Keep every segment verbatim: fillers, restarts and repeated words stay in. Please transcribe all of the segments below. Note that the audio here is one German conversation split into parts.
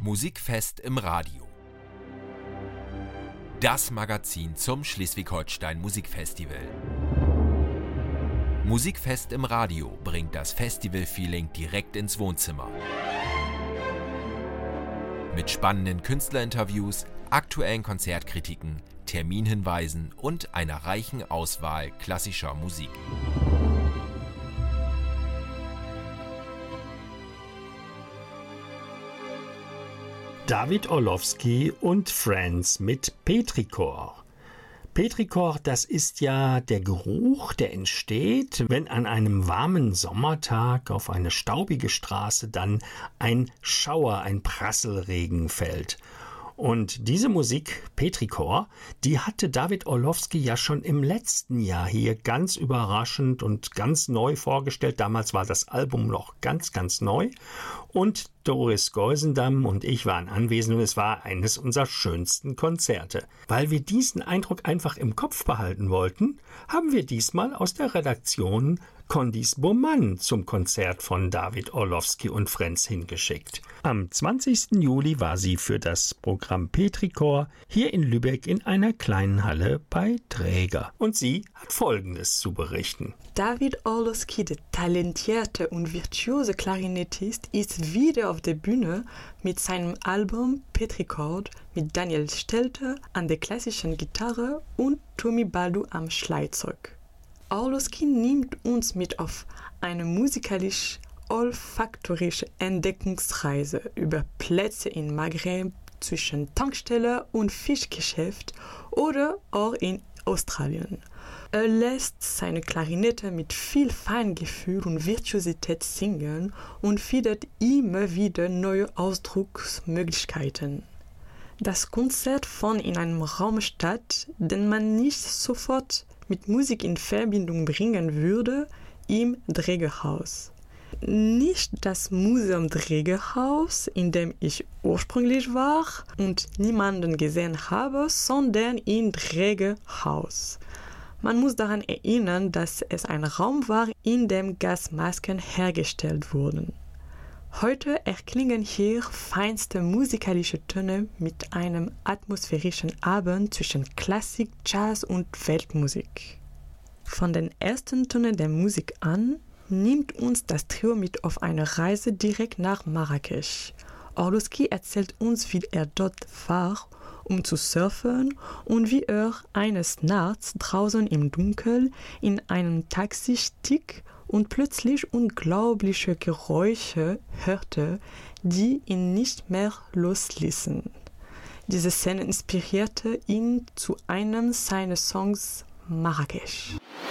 Musikfest im Radio. Das Magazin zum Schleswig-Holstein Musikfestival. Musikfest im Radio bringt das Festival-Feeling direkt ins Wohnzimmer. Mit spannenden Künstlerinterviews, aktuellen Konzertkritiken, Terminhinweisen und einer reichen Auswahl klassischer Musik. David Orlowski und Friends mit Petrichor. Petrichor, das ist ja der Geruch, der entsteht, wenn an einem warmen Sommertag auf eine staubige Straße dann ein Schauer, ein Prasselregen fällt. Und diese Musik, Petrichor, die hatte David Orlowski ja schon im letzten Jahr hier ganz überraschend und ganz neu vorgestellt. Damals war das Album noch ganz, ganz neu. Und Doris Geusendamm und ich waren anwesend und es war eines unserer schönsten Konzerte. Weil wir diesen Eindruck einfach im Kopf behalten wollten, haben wir diesmal aus der Redaktion Condis Boman zum Konzert von David Orlowski und Friends hingeschickt. Am zwanzigsten Juli war sie für das Programm Petrichor hier in Lübeck in einer kleinen Halle bei Träger. Und sie hat Folgendes zu berichten. David Orlowski, der talentierte und virtuose Klarinettist, ist wieder auf der Bühne mit seinem Album Petrichor mit Daniel Stelter an der klassischen Gitarre und Tommy Baldu am Schlagzeug. Orlowski nimmt uns mit auf eine musikalisch-olfaktorische Entdeckungsreise über Plätze in Maghreb zwischen Tankstelle und Fischgeschäft oder auch in Australien. Er lässt seine Klarinette mit viel Feingefühl und Virtuosität singen und findet immer wieder neue Ausdrucksmöglichkeiten. Das Konzert fand in einem Raum statt, den man nicht sofort mit Musik in Verbindung bringen würde, im Drägerhaus. Nicht das Museum Drägerhaus, in dem ich ursprünglich war und niemanden gesehen habe, sondern im Drägerhaus. Man muss daran erinnern, dass es ein Raum war, in dem Gasmasken hergestellt wurden. Heute erklingen hier feinste musikalische Töne mit einem atmosphärischen Abend zwischen Klassik, Jazz und Weltmusik. Von den ersten Tönen der Musik an nimmt uns das Trio mit auf eine Reise direkt nach Marrakesch. Orlowski erzählt uns, wie er dort war, um zu surfen und wie er eines Nachts draußen im Dunkeln in einem Taxi stieg und plötzlich unglaubliche Geräusche hörte, die ihn nicht mehr losließen. Diese Szene inspirierte ihn zu einem seiner Songs, Marrakesch.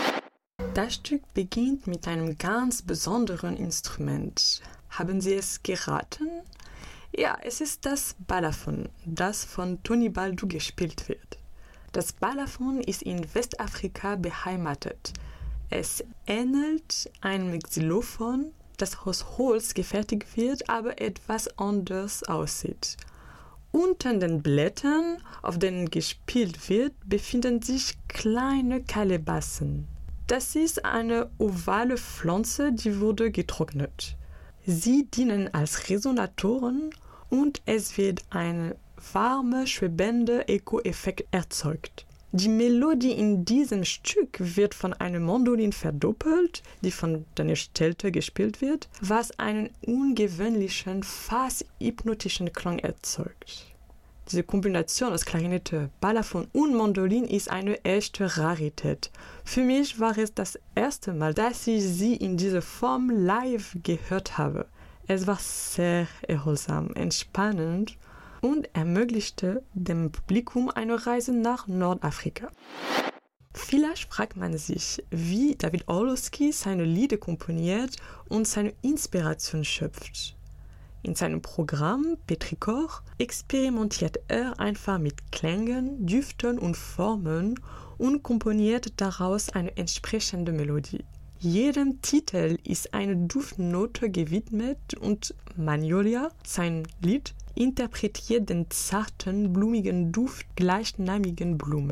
Das Stück beginnt mit einem ganz besonderen Instrument. Haben Sie es geraten? Ja, es ist das Balafon, das von Tony Baldu gespielt wird. Das Balafon ist in Westafrika beheimatet. Es ähnelt einem Xylophon, das aus Holz gefertigt wird, aber etwas anders aussieht. Unter den Blättern, auf denen gespielt wird, befinden sich kleine Kalebassen. Das ist eine ovale Pflanze, die wurde getrocknet. Sie dienen als Resonatoren und es wird ein warmer, schwebender Echo-Effekt erzeugt. Die Melodie in diesem Stück wird von einer Mandolin verdoppelt, die von Daniel Stelter gespielt wird, was einen ungewöhnlichen, fast hypnotischen Klang erzeugt. Diese Kombination aus Klarinette, Balafon und Mandolin ist eine echte Rarität. Für mich war es das erste Mal, dass ich sie in dieser Form live gehört habe. Es war sehr erholsam, entspannend und ermöglichte dem Publikum eine Reise nach Nordafrika. Vielleicht fragt man sich, wie David Orlowski seine Lieder komponiert und seine Inspiration schöpft. In seinem Programm Petrichor experimentiert er einfach mit Klängen, Düften und Formen und komponiert daraus eine entsprechende Melodie. Jedem Titel ist eine Duftnote gewidmet und Magnolia, sein Lied, interpretiert den zarten, blumigen Duft gleichnamigen Blume.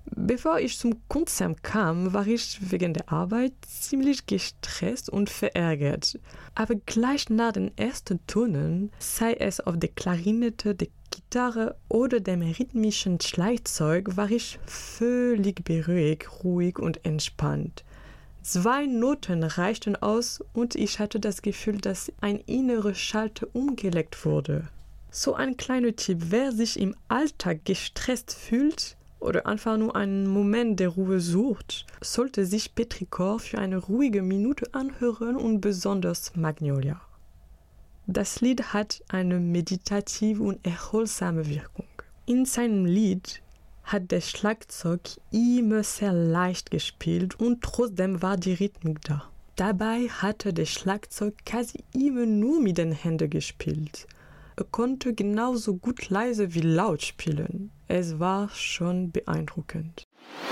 Bevor ich zum Konzert kam, war ich wegen der Arbeit ziemlich gestresst und verärgert. Aber gleich nach den ersten Tönen, sei es auf der Klarinette, der Gitarre oder dem rhythmischen Schlagzeug, war ich völlig beruhigt, ruhig und entspannt. Zwei Noten reichten aus und ich hatte das Gefühl, dass ein innerer Schalter umgelegt wurde. So ein kleiner Tipp, wer sich im Alltag gestresst fühlt oder einfach nur einen Moment der Ruhe sucht, sollte sich Petrichor für eine ruhige Minute anhören und besonders Magnolia. Das Lied hat eine meditative und erholsame Wirkung. In seinem Lied hat der Schlagzeug immer sehr leicht gespielt und trotzdem war die Rhythmik da. Dabei hatte der Schlagzeug quasi immer nur mit den Händen gespielt. Er konnte genauso gut leise wie laut spielen. Es war schon beeindruckend.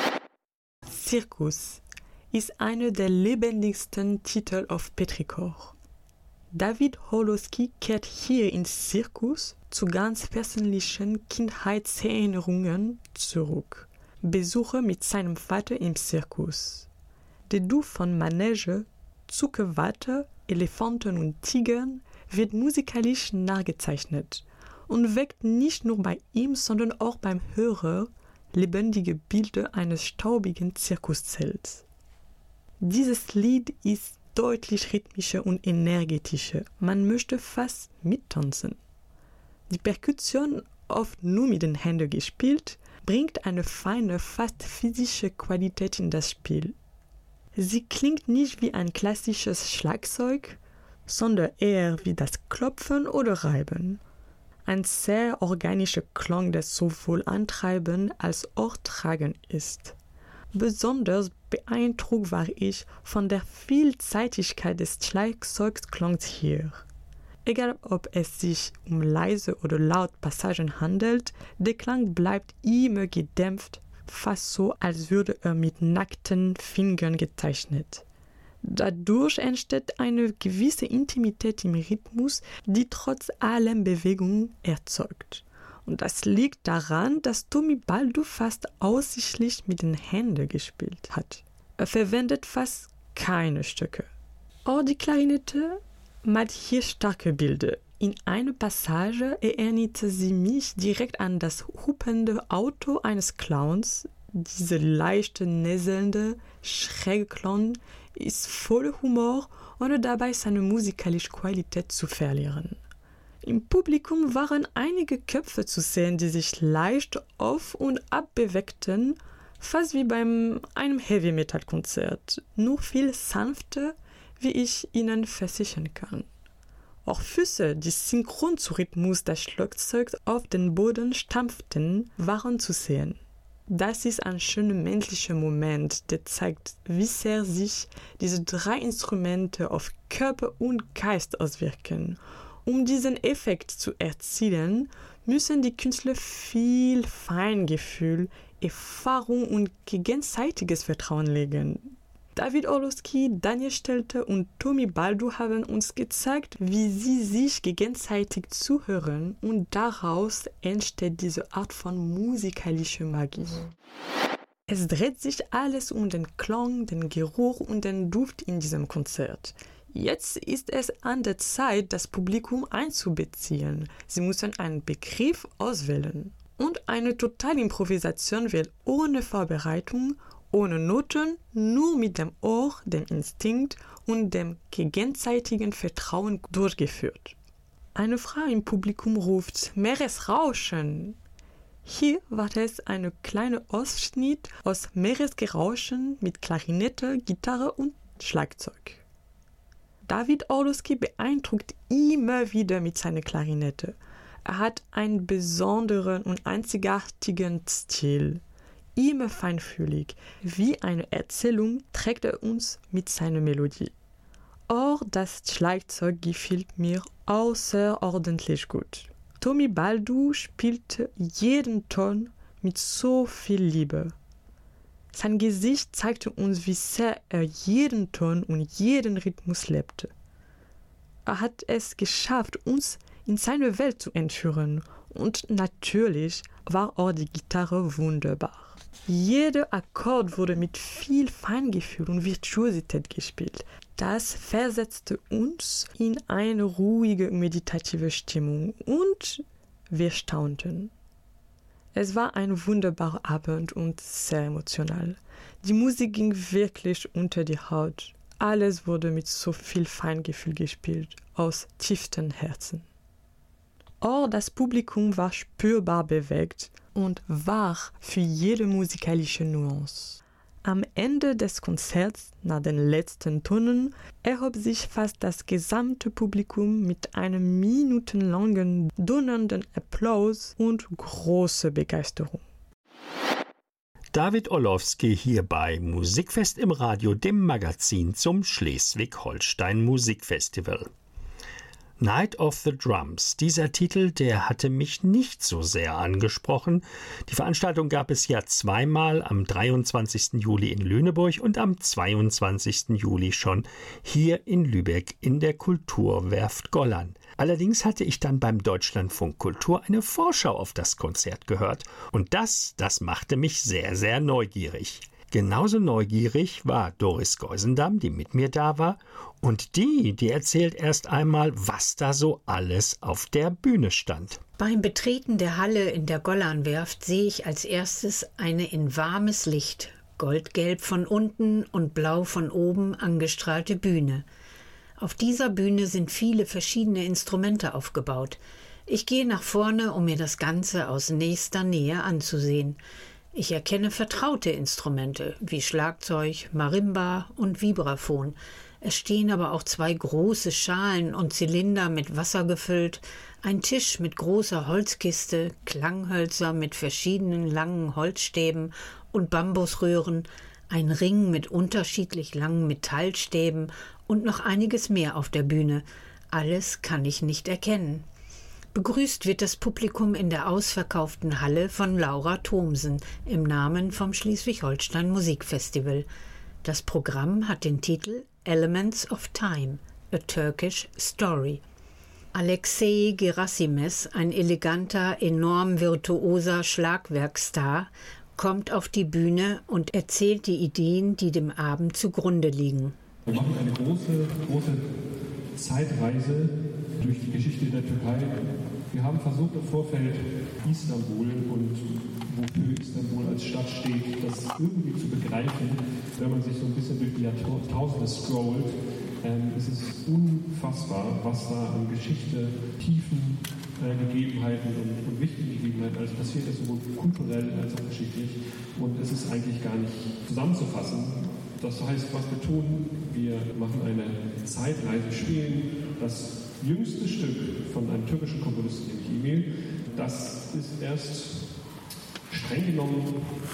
Circus ist einer der lebendigsten Titel auf Petrichor. David Orlowski kehrt hier ins Zirkus zu ganz persönlichen Kindheitserinnerungen zurück. Besuche mit seinem Vater im Zirkus. Der Duft von Manege, Zuckerwatte, Elefanten und Tigern wird musikalisch nachgezeichnet und weckt nicht nur bei ihm, sondern auch beim Hörer lebendige Bilder eines staubigen Zirkuszelts. Dieses Lied ist deutlich rhythmischer und energetischer. Man möchte fast mittanzen. Die Perkussion, oft nur mit den Händen gespielt, bringt eine feine, fast physische Qualität in das Spiel. Sie klingt nicht wie ein klassisches Schlagzeug, sondern eher wie das Klopfen oder Reiben. Ein sehr organischer Klang, der sowohl antreibend als auch tragend ist. Besonders beeindruckt war ich von der Vielseitigkeit des Schlagzeugklangs hier. Egal ob es sich um leise oder laut Passagen handelt, der Klang bleibt immer gedämpft, fast so, als würde er mit nackten Fingern gezeichnet. Dadurch entsteht eine gewisse Intimität im Rhythmus, die trotz aller Bewegung erzeugt. Und das liegt daran, dass Tommy Baldo fast ausschließlich mit den Händen gespielt hat. Er verwendet fast keine Stücke. Auch die Klarinette macht hier starke Bilder. In einer Passage erinnerte sie mich direkt an das hupende Auto eines Clowns. Diese leichte, näselnde, schräge Clown ist voller Humor, ohne dabei seine musikalische Qualität zu verlieren. Im Publikum waren einige Köpfe zu sehen, die sich leicht auf und ab bewegten, fast wie bei einem Heavy-Metal-Konzert, nur viel sanfter, wie ich Ihnen versichern kann. Auch Füße, die synchron zu Rhythmus des Schlagzeugs auf den Boden stampften, waren zu sehen. Das ist ein schöner menschlicher Moment, der zeigt, wie sehr sich diese drei Instrumente auf Körper und Geist auswirken. Um diesen Effekt zu erzielen, müssen die Künstler viel Feingefühl, Erfahrung und gegenseitiges Vertrauen legen. David Orlowski, Daniel Stelter und Tommy Baldo haben uns gezeigt, wie sie sich gegenseitig zuhören und daraus entsteht diese Art von musikalischer Magie. Es dreht sich alles um den Klang, den Geruch und den Duft in diesem Konzert. Jetzt ist es an der Zeit, das Publikum einzubeziehen. Sie müssen einen Begriff auswählen. Und eine Totalimprovisation wird ohne Vorbereitung, ohne Noten, nur mit dem Ohr, dem Instinkt und dem gegenseitigen Vertrauen durchgeführt. Eine Frau im Publikum ruft Meeresrauschen. Hier war es ein kleiner Ausschnitt aus Meeresgerauschen mit Klarinette, Gitarre und Schlagzeug. David Orlowski beeindruckt immer wieder mit seiner Klarinette. Er hat einen besonderen und einzigartigen Stil. Immer feinfühlig, wie eine Erzählung trägt er uns mit seiner Melodie. Auch das Schlagzeug gefällt mir außerordentlich gut. Tommy Baldo spielte jeden Ton mit so viel Liebe. Sein Gesicht zeigte uns, wie sehr er jeden Ton und jeden Rhythmus lebte. Er hat es geschafft, uns in seine Welt zu entführen, und natürlich war auch die Gitarre wunderbar. Jeder Akkord wurde mit viel Feingefühl und Virtuosität gespielt. Das versetzte uns in eine ruhige, meditative Stimmung und wir staunten. Es war ein wunderbarer Abend und sehr emotional. Die Musik ging wirklich unter die Haut. Alles wurde mit so viel Feingefühl gespielt, aus tiefstem Herzen. Auch das Publikum war spürbar bewegt und wach für jede musikalische Nuance. Am Ende des Konzerts, nach den letzten Tönen, erhob sich fast das gesamte Publikum mit einem minutenlangen, donnernden Applaus und großer Begeisterung. David Orlowski hier bei Musikfest im Radio, dem Magazin zum Schleswig-Holstein Musikfestival. Night of the Drums, dieser Titel, der hatte mich nicht so sehr angesprochen. Die Veranstaltung gab es ja zweimal, am dreiundzwanzigsten Juli in Lüneburg und am zweiundzwanzigsten Juli schon hier in Lübeck in der Kulturwerft Gollern. Allerdings hatte ich dann beim Deutschlandfunk Kultur eine Vorschau auf das Konzert gehört und das, das machte mich sehr, sehr neugierig. Genauso neugierig war Doris Geusendam, die mit mir da war, und die, die erzählt erst einmal, was da so alles auf der Bühne stand. Beim Betreten der Halle in der Gollernwerft sehe ich als erstes eine in warmes Licht, goldgelb von unten und blau von oben angestrahlte Bühne. Auf dieser Bühne sind viele verschiedene Instrumente aufgebaut. Ich gehe nach vorne, um mir das Ganze aus nächster Nähe anzusehen. Ich erkenne vertraute Instrumente wie Schlagzeug, Marimba und Vibraphon. Es stehen aber auch zwei große Schalen und Zylinder mit Wasser gefüllt, ein Tisch mit großer Holzkiste, Klanghölzer mit verschiedenen langen Holzstäben und Bambusröhren, ein Ring mit unterschiedlich langen Metallstäben und noch einiges mehr auf der Bühne. Alles kann ich nicht erkennen. Begrüßt wird das Publikum in der ausverkauften Halle von Laura Thomsen im Namen vom Schleswig-Holstein Musikfestival. Das Programm hat den Titel Elements of Time, a Turkish Story. Alexei Gerasimès, ein eleganter, enorm virtuoser Schlagwerkstar, kommt auf die Bühne und erzählt die Ideen, die dem Abend zugrunde liegen. Wir machen eine große, große Zeitreise durch die Geschichte der Türkei. Wir haben versucht im Vorfeld Istanbul und wofür Istanbul als Stadt steht, das irgendwie zu begreifen, wenn man sich so ein bisschen durch die Jahrtausende scrollt. Ähm, es ist unfassbar, was da an Geschichte, Tiefen, äh, Gegebenheiten und, und wichtigen Gegebenheiten alles passiert ist, sowohl kulturell als auch geschichtlich. Und es ist eigentlich gar nicht zusammenzufassen. Das heißt, was wir tun, wir machen eine Zeitreise, spielen das jüngste Stück von einem türkischen Komponisten, nämlich Emil. Das ist erst streng genommen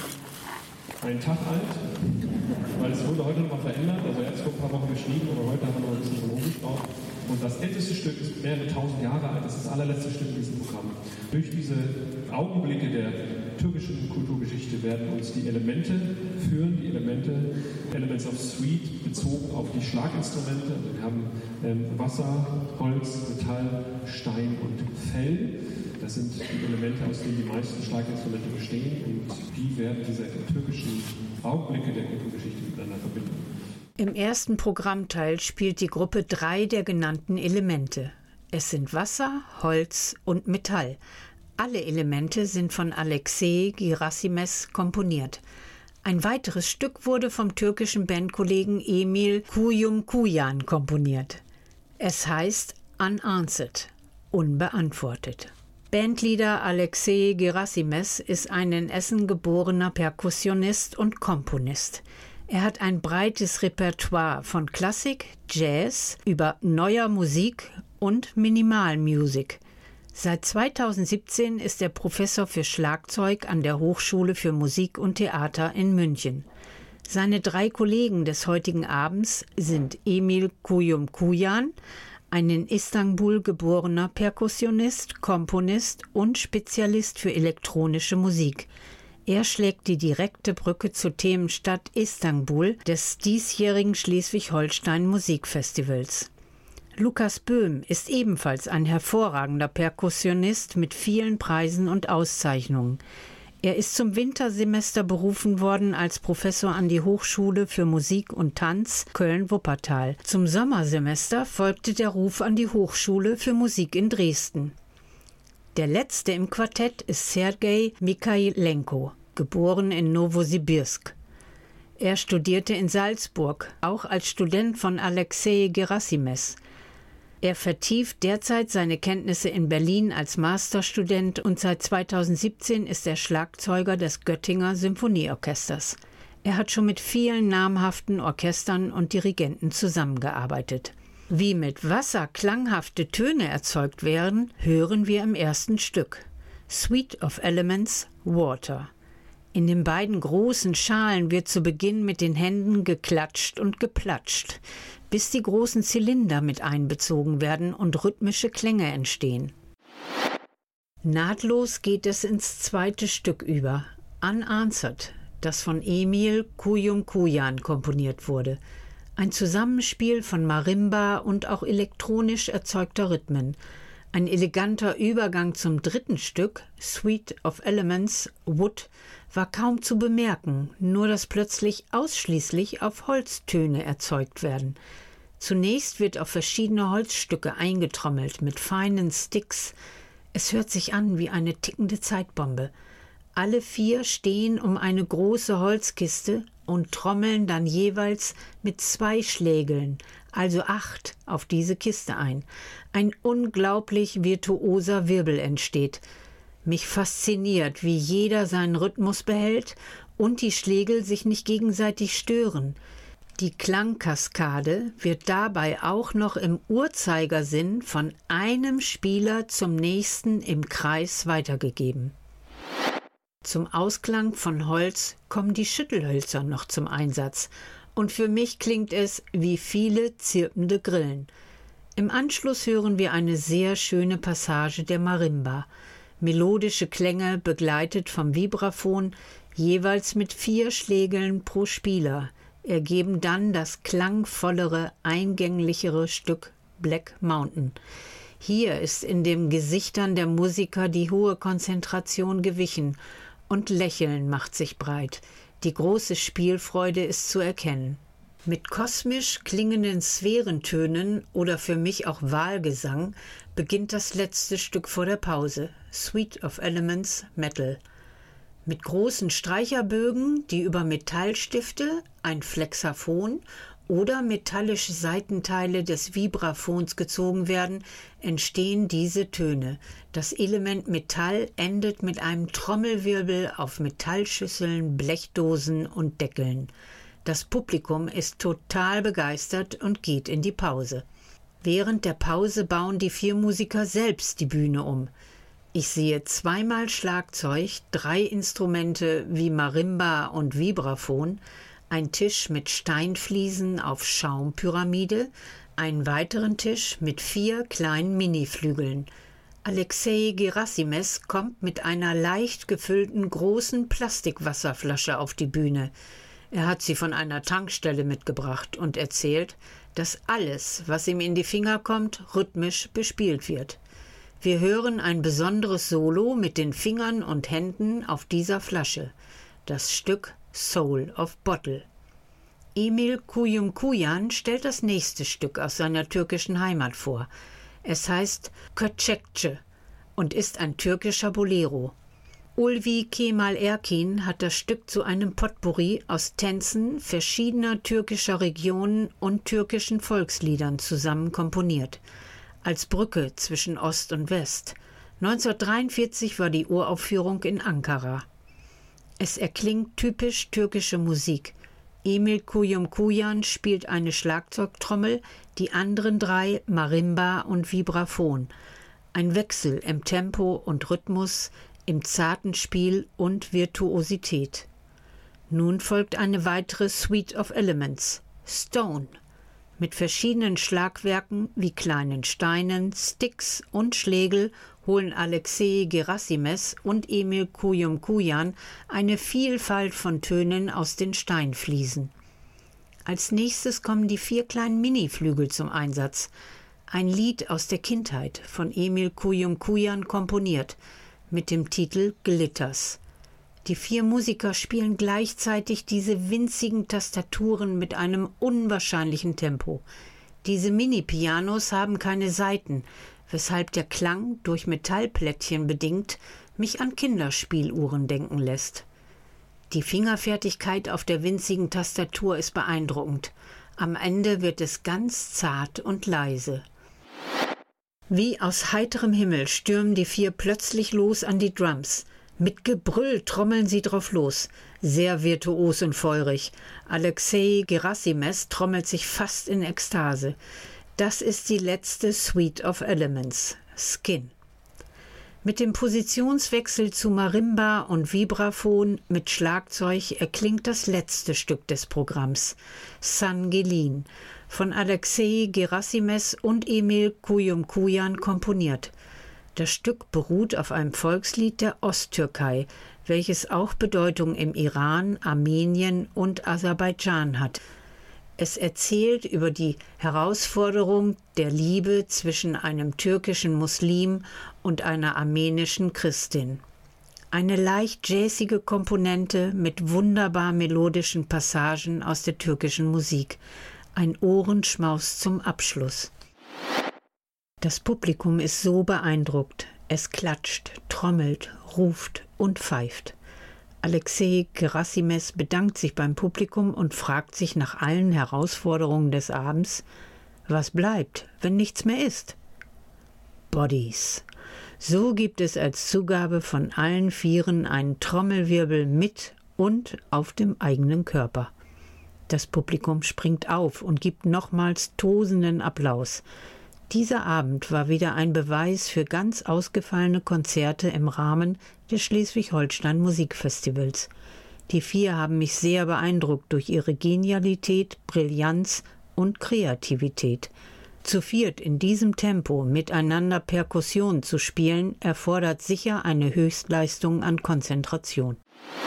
einen Tag alt, weil es wurde heute noch mal verändert. Also er hat es vor ein paar Wochen geschrieben, aber heute haben wir noch ein bisschen rumgeschraubt. Und das älteste Stück ist mehrere tausend Jahre alt. Das ist das allerletzte Stück in diesem Programm. Durch diese Augenblicke der türkischen Kulturgeschichte werden uns die Elemente führen, die Elemente, Elements of Suite, bezogen auf die Schlaginstrumente. Also wir haben ähm, Wasser, Holz, Metall, Stein und Fell. Das sind die Elemente, aus denen die meisten Schlaginstrumente bestehen und die werden diese türkischen Augenblicke der Kulturgeschichte miteinander verbinden. Im ersten Programmteil spielt die Gruppe drei der genannten Elemente. Es sind Wasser, Holz und Metall. Alle Elemente sind von Alexei Gerasimès komponiert. Ein weiteres Stück wurde vom türkischen Bandkollegen Emil Kuyumkuyan komponiert. Es heißt Unanswered, unbeantwortet. Bandleader Alexei Gerasimès ist ein in Essen geborener Perkussionist und Komponist. Er hat ein breites Repertoire von Klassik, Jazz, über neuer Musik und Minimalmusik. Seit zweitausendsiebzehn ist er Professor für Schlagzeug an der Hochschule für Musik und Theater in München. Seine drei Kollegen des heutigen Abends sind Emil Kuyumkuyan, ein in Istanbul geborener Perkussionist, Komponist und Spezialist für elektronische Musik. Er schlägt die direkte Brücke zur Themenstadt Istanbul des diesjährigen Schleswig-Holstein Musikfestivals. Lukas Böhm ist ebenfalls ein hervorragender Perkussionist mit vielen Preisen und Auszeichnungen. Er ist zum Wintersemester berufen worden als Professor an die Hochschule für Musik und Tanz Köln-Wuppertal. Zum Sommersemester folgte der Ruf an die Hochschule für Musik in Dresden. Der letzte im Quartett ist Sergei Mikhailenko, geboren in Nowosibirsk. Er studierte in Salzburg, auch als Student von Alexei Gerassimes. Er vertieft derzeit seine Kenntnisse in Berlin als Masterstudent und seit zweitausendsiebzehn ist er Schlagzeuger des Göttinger Symphonieorchesters. Er hat schon mit vielen namhaften Orchestern und Dirigenten zusammengearbeitet. Wie mit Wasser klanghafte Töne erzeugt werden, hören wir im ersten Stück. Suite of Elements, Water. In den beiden großen Schalen wird zu Beginn mit den Händen geklatscht und geplatscht, bis die großen Zylinder mit einbezogen werden und rhythmische Klänge entstehen. Nahtlos geht es ins zweite Stück über, Unanswered, das von Emil Kuyumkuyan komponiert wurde. Ein Zusammenspiel von Marimba und auch elektronisch erzeugter Rhythmen. Ein eleganter Übergang zum dritten Stück, Suite of Elements, Wood, war kaum zu bemerken, nur dass plötzlich ausschließlich auf Holztöne erzeugt werden. Zunächst wird auf verschiedene Holzstücke eingetrommelt mit feinen Sticks. Es hört sich an wie eine tickende Zeitbombe. Alle vier stehen um eine große Holzkiste und trommeln dann jeweils mit zwei Schlägeln, also acht, auf diese Kiste ein. Ein unglaublich virtuoser Wirbel entsteht. Mich fasziniert, wie jeder seinen Rhythmus behält und die Schlägel sich nicht gegenseitig stören. Die Klangkaskade wird dabei auch noch im Uhrzeigersinn von einem Spieler zum nächsten im Kreis weitergegeben. Zum Ausklang von Holz kommen die Schüttelhölzer noch zum Einsatz, und für mich klingt es wie viele zirpende Grillen. Im Anschluss hören wir eine sehr schöne Passage der Marimba, melodische Klänge begleitet vom Vibraphon, jeweils mit vier Schlägeln pro Spieler, ergeben dann das klangvollere, eingänglichere Stück Black Mountain. Hier ist in den Gesichtern der Musiker die hohe Konzentration gewichen und Lächeln macht sich breit. Die große Spielfreude ist zu erkennen. Mit kosmisch klingenden Sphärentönen oder für mich auch Wahlgesang beginnt das letzte Stück vor der Pause, Suite of Elements, Metal. Mit großen Streicherbögen, die über Metallstifte, ein Flexaphon oder metallische Seitenteile des Vibraphons gezogen werden, entstehen diese Töne. Das Element Metall endet mit einem Trommelwirbel auf Metallschüsseln, Blechdosen und Deckeln. Das Publikum ist total begeistert und geht in die Pause. Während der Pause bauen die vier Musiker selbst die Bühne um. Ich sehe zweimal Schlagzeug, drei Instrumente wie Marimba und Vibraphon, ein Tisch mit Steinfliesen auf Schaumpyramide, einen weiteren Tisch mit vier kleinen Miniflügeln. Alexei Gerassimes kommt mit einer leicht gefüllten großen Plastikwasserflasche auf die Bühne. Er hat sie von einer Tankstelle mitgebracht und erzählt, dass alles, was ihm in die Finger kommt, rhythmisch bespielt wird. Wir hören ein besonderes Solo mit den Fingern und Händen auf dieser Flasche, das Stück Soul of Bottle. Emil Kuyumkuyan stellt das nächste Stück aus seiner türkischen Heimat vor. Es heißt Köçekçi und ist ein türkischer Bolero. Ulvi Kemal Erkin hat das Stück zu einem Potpourri aus Tänzen verschiedener türkischer Regionen und türkischen Volksliedern zusammen komponiert. Als Brücke zwischen Ost und West. neunzehnhundertdreiundvierzig war die Uraufführung in Ankara. Es erklingt typisch türkische Musik. Emil Kuyumkuyan spielt eine Schlagzeugtrommel, die anderen drei Marimba und Vibraphon. Ein Wechsel im Tempo und Rhythmus, im zarten Spiel und Virtuosität. Nun folgt eine weitere Suite of Elements, Stone, mit verschiedenen Schlagwerken wie kleinen Steinen, Sticks und Schlägel holen Alexei Gerassimes und Emil Kuyumkuyan eine Vielfalt von Tönen aus den Steinfliesen. Als nächstes kommen die vier kleinen Miniflügel zum Einsatz. Ein Lied aus der Kindheit von Emil Kuyumkuyan komponiert, mit dem Titel Glitters. Die vier Musiker spielen gleichzeitig diese winzigen Tastaturen mit einem unwahrscheinlichen Tempo. Diese Mini-Pianos haben keine Saiten, weshalb der Klang, durch Metallplättchen bedingt, mich an Kinderspieluhren denken lässt. Die Fingerfertigkeit auf der winzigen Tastatur ist beeindruckend. Am Ende wird es ganz zart und leise. Wie aus heiterem Himmel stürmen die vier plötzlich los an die Drums. Mit Gebrüll trommeln sie drauf los. Sehr virtuos und feurig. Alexei Gerasimes trommelt sich fast in Ekstase. Das ist die letzte Suite of Elements, Skin. Mit dem Positionswechsel zu Marimba und Vibraphon mit Schlagzeug erklingt das letzte Stück des Programms, San Gelin, von Alexei Gerasimes und Emil Kuyumkuyan komponiert. Das Stück beruht auf einem Volkslied der Osttürkei, welches auch Bedeutung im Iran, Armenien und Aserbaidschan hat. Es erzählt über die Herausforderung der Liebe zwischen einem türkischen Muslim und einer armenischen Christin. Eine leicht jazzige Komponente mit wunderbar melodischen Passagen aus der türkischen Musik. Ein Ohrenschmaus zum Abschluss. Das Publikum ist so beeindruckt. Es klatscht, trommelt, ruft und pfeift. Alexei Gerasimes bedankt sich beim Publikum und fragt sich nach allen Herausforderungen des Abends, was bleibt, wenn nichts mehr ist? Bodies. So gibt es als Zugabe von allen Vieren einen Trommelwirbel mit und auf dem eigenen Körper. Das Publikum springt auf und gibt nochmals tosenden Applaus. Dieser Abend war wieder ein Beweis für ganz ausgefallene Konzerte im Rahmen des Schleswig-Holstein Musikfestivals. Die vier haben mich sehr beeindruckt durch ihre Genialität, Brillanz und Kreativität. Zu viert in diesem Tempo miteinander Perkussion zu spielen, erfordert sicher eine Höchstleistung an Konzentration.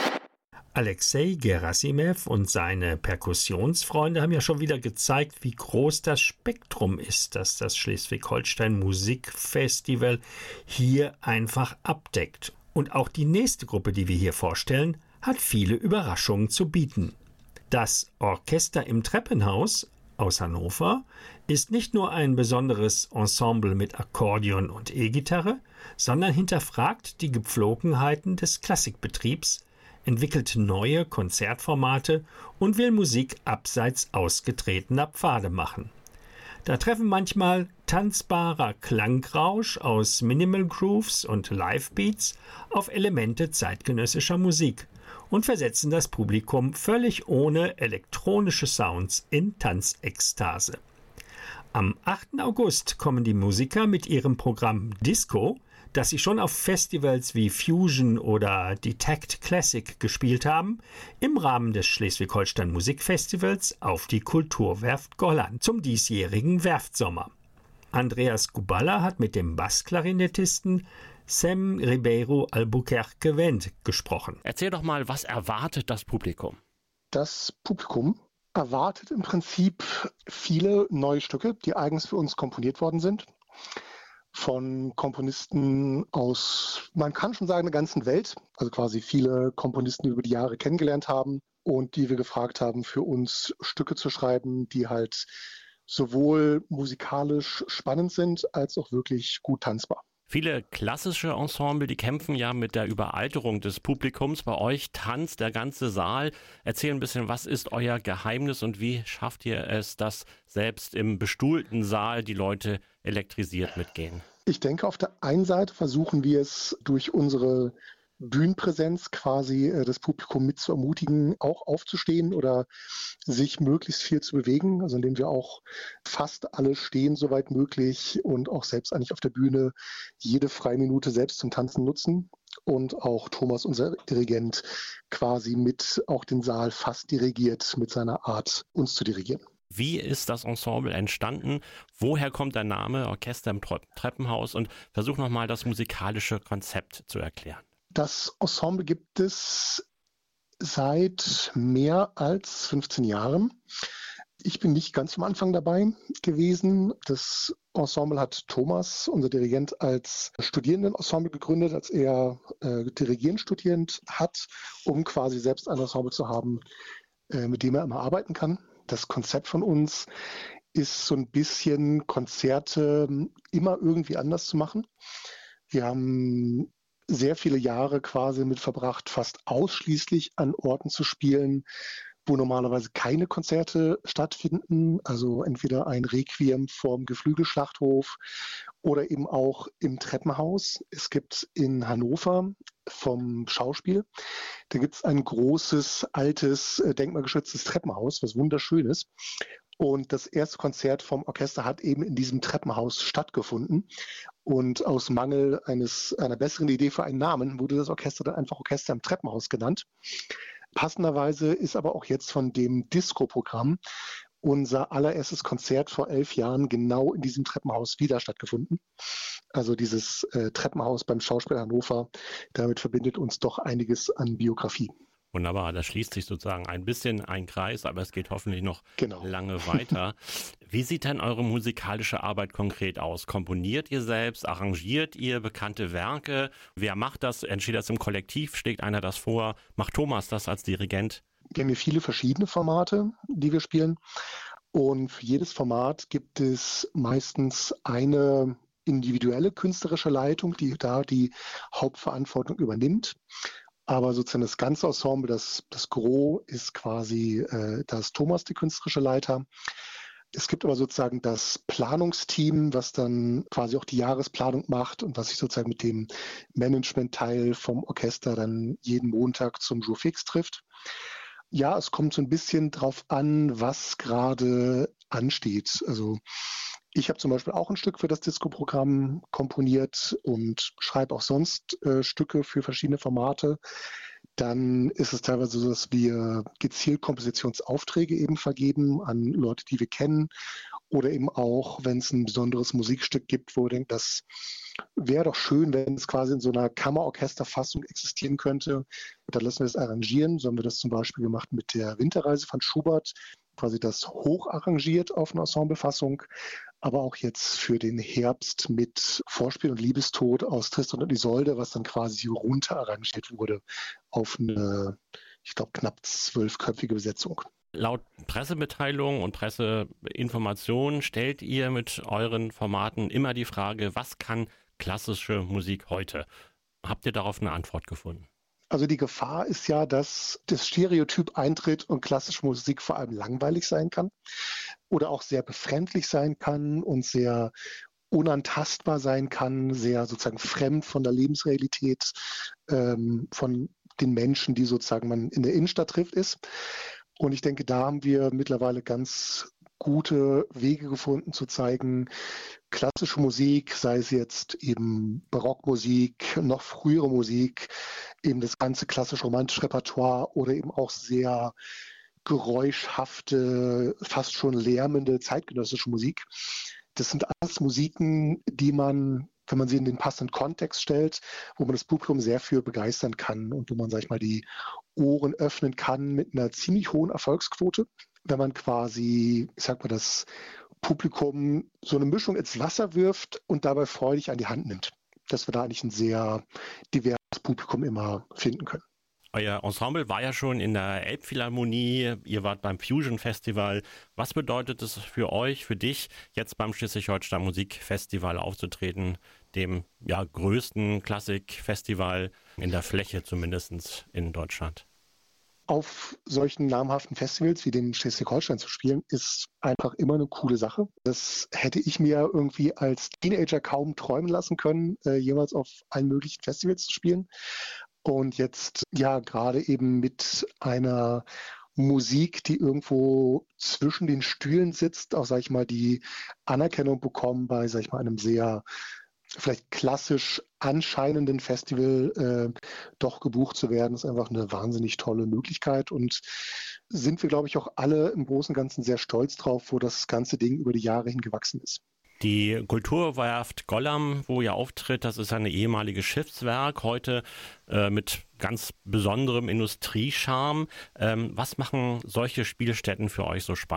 Alexei Gerasimew und seine Perkussionsfreunde haben ja schon wieder gezeigt, wie groß das Spektrum ist, das das Schleswig-Holstein Musikfestival hier einfach abdeckt. Und auch die nächste Gruppe, die wir hier vorstellen, hat viele Überraschungen zu bieten. Das Orchester im Treppenhaus aus Hannover ist nicht nur ein besonderes Ensemble mit Akkordeon und E-Gitarre, sondern hinterfragt die Gepflogenheiten des Klassikbetriebs, entwickelt neue Konzertformate und will Musik abseits ausgetretener Pfade machen. Da treffen manchmal tanzbarer Klangrausch aus Minimal Grooves und Live-Beats auf Elemente zeitgenössischer Musik und versetzen das Publikum völlig ohne elektronische Sounds in Tanzekstase. Am achten August kommen die Musiker mit ihrem Programm Disco, das sie schon auf Festivals wie Fusion oder Detect Classic gespielt haben, im Rahmen des Schleswig-Holstein Musikfestivals auf die Kulturwerft Golland zum diesjährigen Werftsommer. Andreas Guballa hat mit dem Bassklarinettisten Sam Ribeiro Albuquerque-Wendt gesprochen. Erzähl doch mal, was erwartet das Publikum? Das Publikum erwartet im Prinzip viele neue Stücke, die eigens für uns komponiert worden sind. Von Komponisten aus, man kann schon sagen, der ganzen Welt. Also quasi viele Komponisten, die wir über die Jahre kennengelernt haben und die wir gefragt haben, für uns Stücke zu schreiben, die halt sowohl musikalisch spannend sind, als auch wirklich gut tanzbar. Viele klassische Ensemble, die kämpfen ja mit der Überalterung des Publikums. Bei euch tanzt der ganze Saal. Erzähl ein bisschen, was ist euer Geheimnis und wie schafft ihr es, dass selbst im bestuhlten Saal die Leute elektrisiert mitgehen? Ich denke, auf der einen Seite versuchen wir es durch unsere Bühnenpräsenz quasi äh, das Publikum mit zu ermutigen, auch aufzustehen oder sich möglichst viel zu bewegen, also indem wir auch fast alle stehen, soweit möglich und auch selbst eigentlich auf der Bühne jede freie Minute selbst zum Tanzen nutzen und auch Thomas, unser Dirigent, quasi mit auch den Saal fast dirigiert mit seiner Art, uns zu dirigieren. Wie ist das Ensemble entstanden? Woher kommt der Name Orchester im Treppenhaus? Und versuch nochmal das musikalische Konzept zu erklären. Das Ensemble gibt es seit mehr als fünfzehn Jahren. Ich bin nicht ganz am Anfang dabei gewesen. Das Ensemble hat Thomas, unser Dirigent, als Studierendenensemble gegründet, als er äh, Dirigieren studierend hat, um quasi selbst ein Ensemble zu haben, äh, mit dem er immer arbeiten kann. Das Konzept von uns ist so ein bisschen Konzerte immer irgendwie anders zu machen. Wir haben sehr viele Jahre quasi mit verbracht, fast ausschließlich an Orten zu spielen, wo normalerweise keine Konzerte stattfinden, also entweder ein Requiem vorm Geflügelschlachthof oder eben auch im Treppenhaus. Es gibt in Hannover vom Schauspiel, da gibt es ein großes, altes, denkmalgeschütztes Treppenhaus, was wunderschön ist. Und das erste Konzert vom Orchester hat eben in diesem Treppenhaus stattgefunden. Und aus Mangel eines, einer besseren Idee für einen Namen wurde das Orchester dann einfach Orchester im Treppenhaus genannt. Passenderweise ist aber auch jetzt von dem Disco-Programm unser allererstes Konzert vor elf Jahren genau in diesem Treppenhaus wieder stattgefunden. Also dieses äh, Treppenhaus beim Schauspiel Hannover, damit verbindet uns doch einiges an Biografie. Wunderbar, da schließt sich sozusagen ein bisschen ein Kreis, aber es geht hoffentlich noch genau. lange weiter. Wie sieht denn eure musikalische Arbeit konkret aus? Komponiert ihr selbst? Arrangiert ihr bekannte Werke? Wer macht das? Entsteht das im Kollektiv? Schlägt einer das vor? Macht Thomas das als Dirigent? Wir haben hier viele verschiedene Formate, die wir spielen. Und für jedes Format gibt es meistens eine individuelle künstlerische Leitung, die da die Hauptverantwortung übernimmt. Aber sozusagen das ganze Ensemble, das, das Gros ist quasi, äh, da ist Thomas die künstlerische Leiter. Es gibt aber sozusagen das Planungsteam, was dann quasi auch die Jahresplanung macht und was sich sozusagen mit dem Management-Teil vom Orchester dann jeden Montag zum Jour fix trifft. Ja, es kommt so ein bisschen drauf an, was gerade ansteht. Also ich habe zum Beispiel auch ein Stück für das Disco-Programm komponiert und schreibe auch sonst äh, Stücke für verschiedene Formate. Dann ist es teilweise so, dass wir gezielt Kompositionsaufträge eben vergeben an Leute, die wir kennen. Oder eben auch, wenn es ein besonderes Musikstück gibt, wo wir denken, das wäre doch schön, wenn es quasi in so einer Kammerorchesterfassung existieren könnte. Dann lassen wir das arrangieren. So haben wir das zum Beispiel gemacht mit der Winterreise von Schubert, quasi das hoch arrangiert auf eine Ensemblefassung. Aber auch jetzt für den Herbst mit Vorspiel und Liebestod aus Tristan und Isolde, was dann quasi runter arrangiert wurde auf eine, ich glaube, knapp zwölfköpfige Besetzung. Laut Pressemitteilung und Presseinformationen stellt ihr mit euren Formaten immer die Frage, was kann klassische Musik heute? Habt ihr darauf eine Antwort gefunden? Also die Gefahr ist ja, dass das Stereotyp eintritt und klassische Musik vor allem langweilig sein kann oder auch sehr befremdlich sein kann und sehr unantastbar sein kann, sehr sozusagen fremd von der Lebensrealität ähm, von den Menschen, die sozusagen man in der Innenstadt trifft, ist. Und ich denke, da haben wir mittlerweile ganz gute Wege gefunden, zu zeigen, klassische Musik, sei es jetzt eben Barockmusik, noch frühere Musik, eben das ganze klassische romantische Repertoire oder eben auch sehr geräuschhafte, fast schon lärmende zeitgenössische Musik. Das sind alles Musiken, die man, wenn man sie in den passenden Kontext stellt, wo man das Publikum sehr für begeistern kann und wo man, sag ich mal, die Ohren öffnen kann mit einer ziemlich hohen Erfolgsquote. Wenn man quasi, ich sag mal, das Publikum so eine Mischung ins Wasser wirft und dabei freudig an die Hand nimmt. Dass wir da eigentlich ein sehr diverses Publikum immer finden können. Euer Ensemble war ja schon in der Elbphilharmonie, ihr wart beim Fusion Festival. Was bedeutet es für euch, für dich, jetzt beim Schleswig-Holstein Musikfestival aufzutreten, dem ja, größten Klassikfestival in der Fläche zumindest in Deutschland? Auf solchen namhaften Festivals wie dem Schleswig-Holstein zu spielen, ist einfach immer eine coole Sache. Das hätte ich mir irgendwie als Teenager kaum träumen lassen können, äh, jemals auf allen möglichen Festivals zu spielen. Und jetzt, ja, gerade eben mit einer Musik, die irgendwo zwischen den Stühlen sitzt, auch, sag ich mal, die Anerkennung bekommen bei, sag ich mal, einem sehr vielleicht klassisch anscheinenden Festival äh, doch gebucht zu werden, ist einfach eine wahnsinnig tolle Möglichkeit und sind wir, glaube ich, auch alle im Großen und Ganzen sehr stolz drauf, wo das ganze Ding über die Jahre hin gewachsen ist. Die Kulturwerft Gollam, wo ihr auftritt, das ist eine ehemalige Schiffswerk, heute äh, mit ganz besonderem Industriescharme. Ähm, was machen solche Spielstätten für euch so spannend?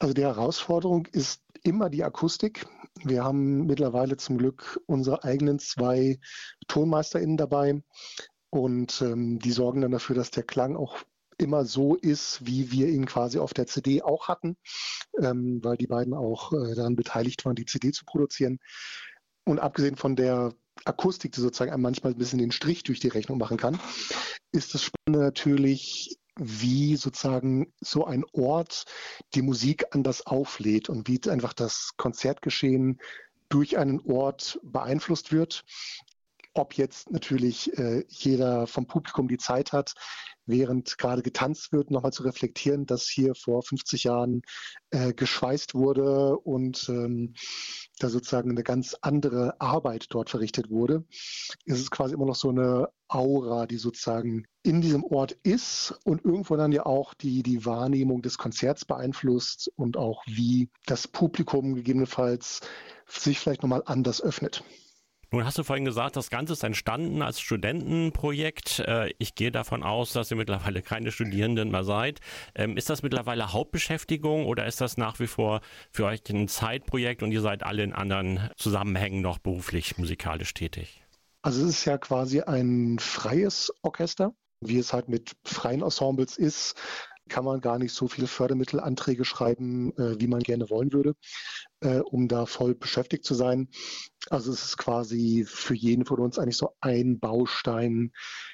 Also die Herausforderung ist immer die Akustik. Wir haben mittlerweile zum Glück unsere eigenen zwei TonmeisterInnen dabei und ähm, die sorgen dann dafür, dass der Klang auch immer so ist, wie wir ihn quasi auf der C D auch hatten, ähm, weil die beiden auch äh, daran beteiligt waren, die C D zu produzieren. Und abgesehen von der Akustik, die sozusagen einem manchmal ein bisschen den Strich durch die Rechnung machen kann, ist das Spannende natürlich, wie sozusagen so ein Ort die Musik anders auflädt und wie einfach das Konzertgeschehen durch einen Ort beeinflusst wird. Ob jetzt natürlich äh, jeder vom Publikum die Zeit hat, während gerade getanzt wird, nochmal zu reflektieren, dass hier vor fünfzig Jahren äh, geschweißt wurde und ähm, da sozusagen eine ganz andere Arbeit dort verrichtet wurde. Es ist quasi immer noch so eine Aura, die sozusagen in diesem Ort ist und irgendwo dann ja auch die, die Wahrnehmung des Konzerts beeinflusst und auch wie das Publikum gegebenenfalls sich vielleicht nochmal anders öffnet. Nun hast du vorhin gesagt, das Ganze ist entstanden als Studentenprojekt. Ich gehe davon aus, dass ihr mittlerweile keine Studierenden mehr seid. Ist das mittlerweile Hauptbeschäftigung oder ist das nach wie vor für euch ein Zeitprojekt und ihr seid alle in anderen Zusammenhängen noch beruflich musikalisch tätig? Also es ist ja quasi ein freies Orchester, wie es halt mit freien Ensembles ist. Kann man gar nicht so viele Fördermittelanträge schreiben, äh, wie man gerne wollen würde, äh, um da voll beschäftigt zu sein. Also es ist quasi für jeden von uns eigentlich so ein Baustein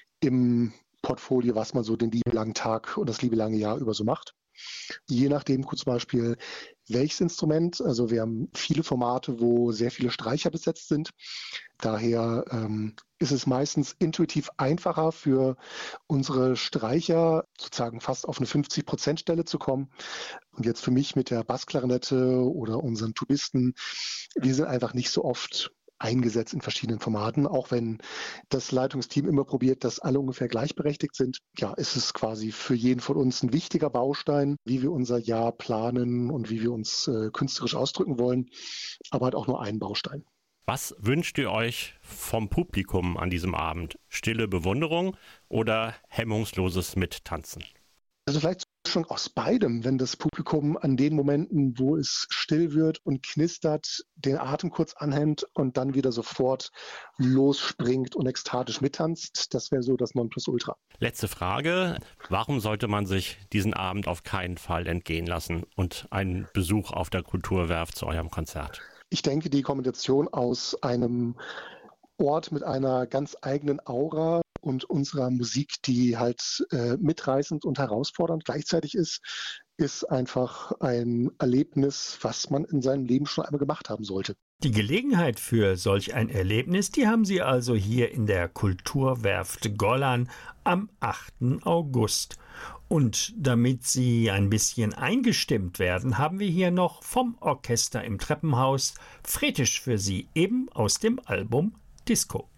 im Portfolio, was man so den lieben langen Tag und das liebe lange Jahr über so macht. Je nachdem, zum Beispiel, welches Instrument. Also wir haben viele Formate, wo sehr viele Streicher besetzt sind. Daher ähm, ist es meistens intuitiv einfacher für unsere Streicher sozusagen fast auf eine fünfzig Prozent Stelle zu kommen. Und jetzt für mich mit der Bassklarinette oder unseren Tubisten, wir sind einfach nicht so oft eingesetzt in verschiedenen Formaten, auch wenn das Leitungsteam immer probiert, dass alle ungefähr gleichberechtigt sind. Ja, ist es quasi für jeden von uns ein wichtiger Baustein, wie wir unser Jahr planen und wie wir uns äh, künstlerisch ausdrücken wollen, aber halt auch nur ein Baustein. Was wünscht ihr euch vom Publikum an diesem Abend? Stille Bewunderung oder hemmungsloses Mittanzen? Also vielleicht schon aus beidem, wenn das Publikum an den Momenten, wo es still wird und knistert, den Atem kurz anhält und dann wieder sofort losspringt und ekstatisch mittanzt. Das wäre so das Nonplusultra. Letzte Frage. Warum sollte man sich diesen Abend auf keinen Fall entgehen lassen und einen Besuch auf der Kulturwerft zu eurem Konzert? Ich denke, die Kombination aus einem Ort mit einer ganz eigenen Aura und unserer Musik, die halt äh, mitreißend und herausfordernd gleichzeitig ist, ist einfach ein Erlebnis, was man in seinem Leben schon einmal gemacht haben sollte. Die Gelegenheit für solch ein Erlebnis, die haben Sie also hier in der Kulturwerft Gollern am achten August. Und damit Sie ein bisschen eingestimmt werden, haben wir hier noch vom Orchester im Treppenhaus Fetisch für Sie, eben aus dem Album Disco.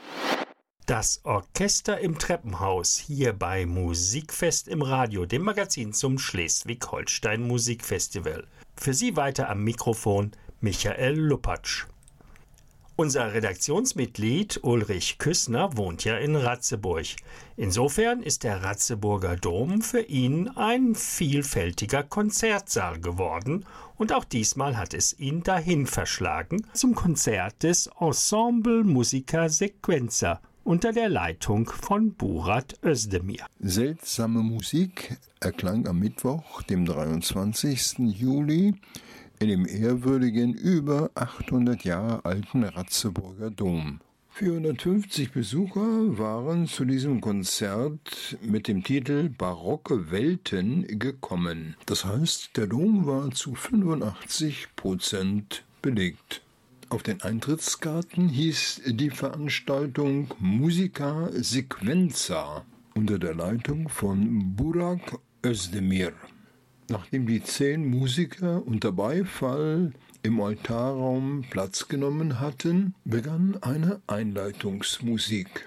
Das Orchester im Treppenhaus hier bei Musikfest im Radio, dem Magazin zum Schleswig-Holstein Musikfestival. Für Sie weiter am Mikrofon Michael Lupatsch. Unser Redaktionsmitglied Ulrich Küssner wohnt ja in Ratzeburg. Insofern ist der Ratzeburger Dom für ihn ein vielfältiger Konzertsaal geworden und auch diesmal hat es ihn dahin verschlagen zum Konzert des Ensemble Musica Sequenza unter der Leitung von Burak Özdemir. Seltsame Musik erklang am Mittwoch, dem dreiundzwanzigsten Juli, in dem ehrwürdigen, über achthundert Jahre alten Ratzeburger Dom. vierhundertfünfzig Besucher waren zu diesem Konzert mit dem Titel Barocke Welten gekommen. Das heißt, der Dom war zu fünfundachtzig Prozent belegt. Auf den Eintrittskarten hieß die Veranstaltung Musica Sequenza unter der Leitung von Burak Özdemir. Nachdem die zehn Musiker unter Beifall im Altarraum Platz genommen hatten, begann eine Einleitungsmusik.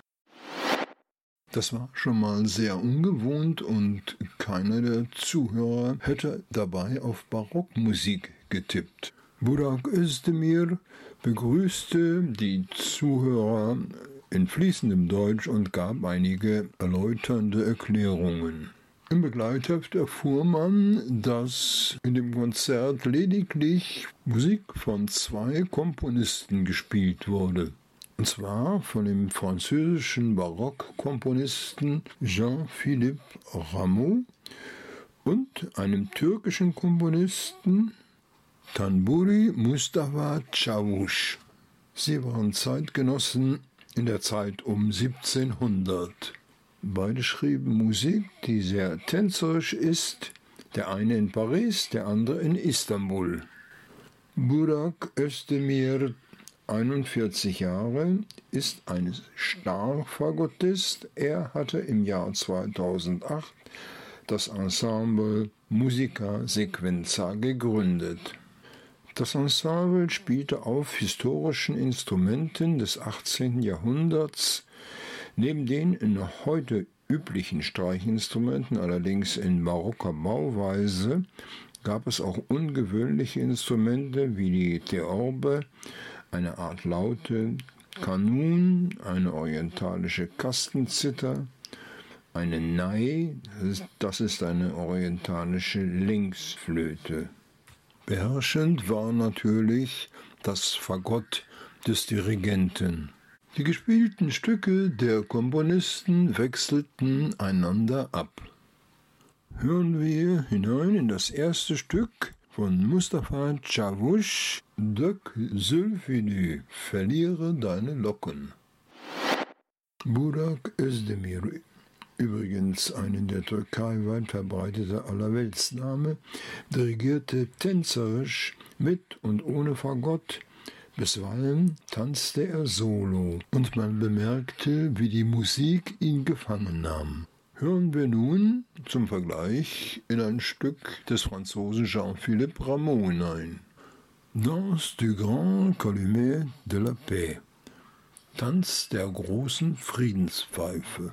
Das war schon mal sehr ungewohnt und keiner der Zuhörer hätte dabei auf Barockmusik getippt. Burak Özdemir begrüßte die Zuhörer in fließendem Deutsch und gab einige erläuternde Erklärungen. Im Begleitheft erfuhr man, dass in dem Konzert lediglich Musik von zwei Komponisten gespielt wurde. Und zwar von dem französischen Barockkomponisten Jean-Philippe Rameau und einem türkischen Komponisten Tanburi Mustafa Çavuş. Sie waren Zeitgenossen in der Zeit um siebzehnhundert. Beide schrieben Musik, die sehr tänzerisch ist, der eine in Paris, der andere in Istanbul. Burak Özdemir, einundvierzig Jahre, ist ein Star-Fagottist. Er hatte im Jahr zweitausendacht das Ensemble Musica Sequenza gegründet. Das Ensemble spielte auf historischen Instrumenten des achtzehnten Jahrhunderts. Neben den noch heute üblichen Streichinstrumenten, allerdings in barocker Bauweise, gab es auch ungewöhnliche Instrumente wie die Theorbe, eine Art Laute, Kanun, eine orientalische Kastenzither, eine Ney, das ist eine orientalische Linksflöte. Beherrschend war natürlich das Fagott des Dirigenten. Die gespielten Stücke der Komponisten wechselten einander ab. Hören wir hinein in das erste Stück von Mustafa Çavuş, Dök Zülfünü, verliere deine Locken. Burak Özdemir, übrigens ein in der Türkei weit verbreiteter Allerweltsname, dirigierte tänzerisch mit und ohne Fagott. Bisweilen tanzte er solo und man bemerkte, wie die Musik ihn gefangen nahm. Hören wir nun zum Vergleich in ein Stück des Franzosen Jean-Philippe Rameau hinein. Danse du Grand Calumet de la Paix. Tanz der großen Friedenspfeife.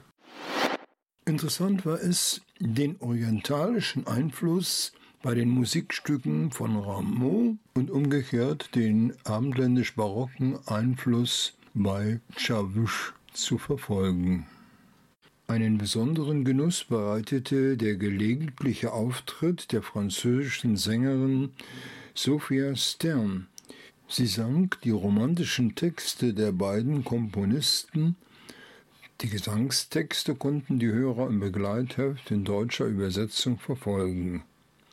Interessant war es, den orientalischen Einfluss bei den Musikstücken von Rameau und umgekehrt den abendländisch-barocken Einfluss bei Çavuş zu verfolgen. Einen besonderen Genuss bereitete der gelegentliche Auftritt der französischen Sängerin Sophia Stern. Sie sang die romantischen Texte der beiden Komponisten. Die Gesangstexte konnten die Hörer im Begleitheft in deutscher Übersetzung verfolgen.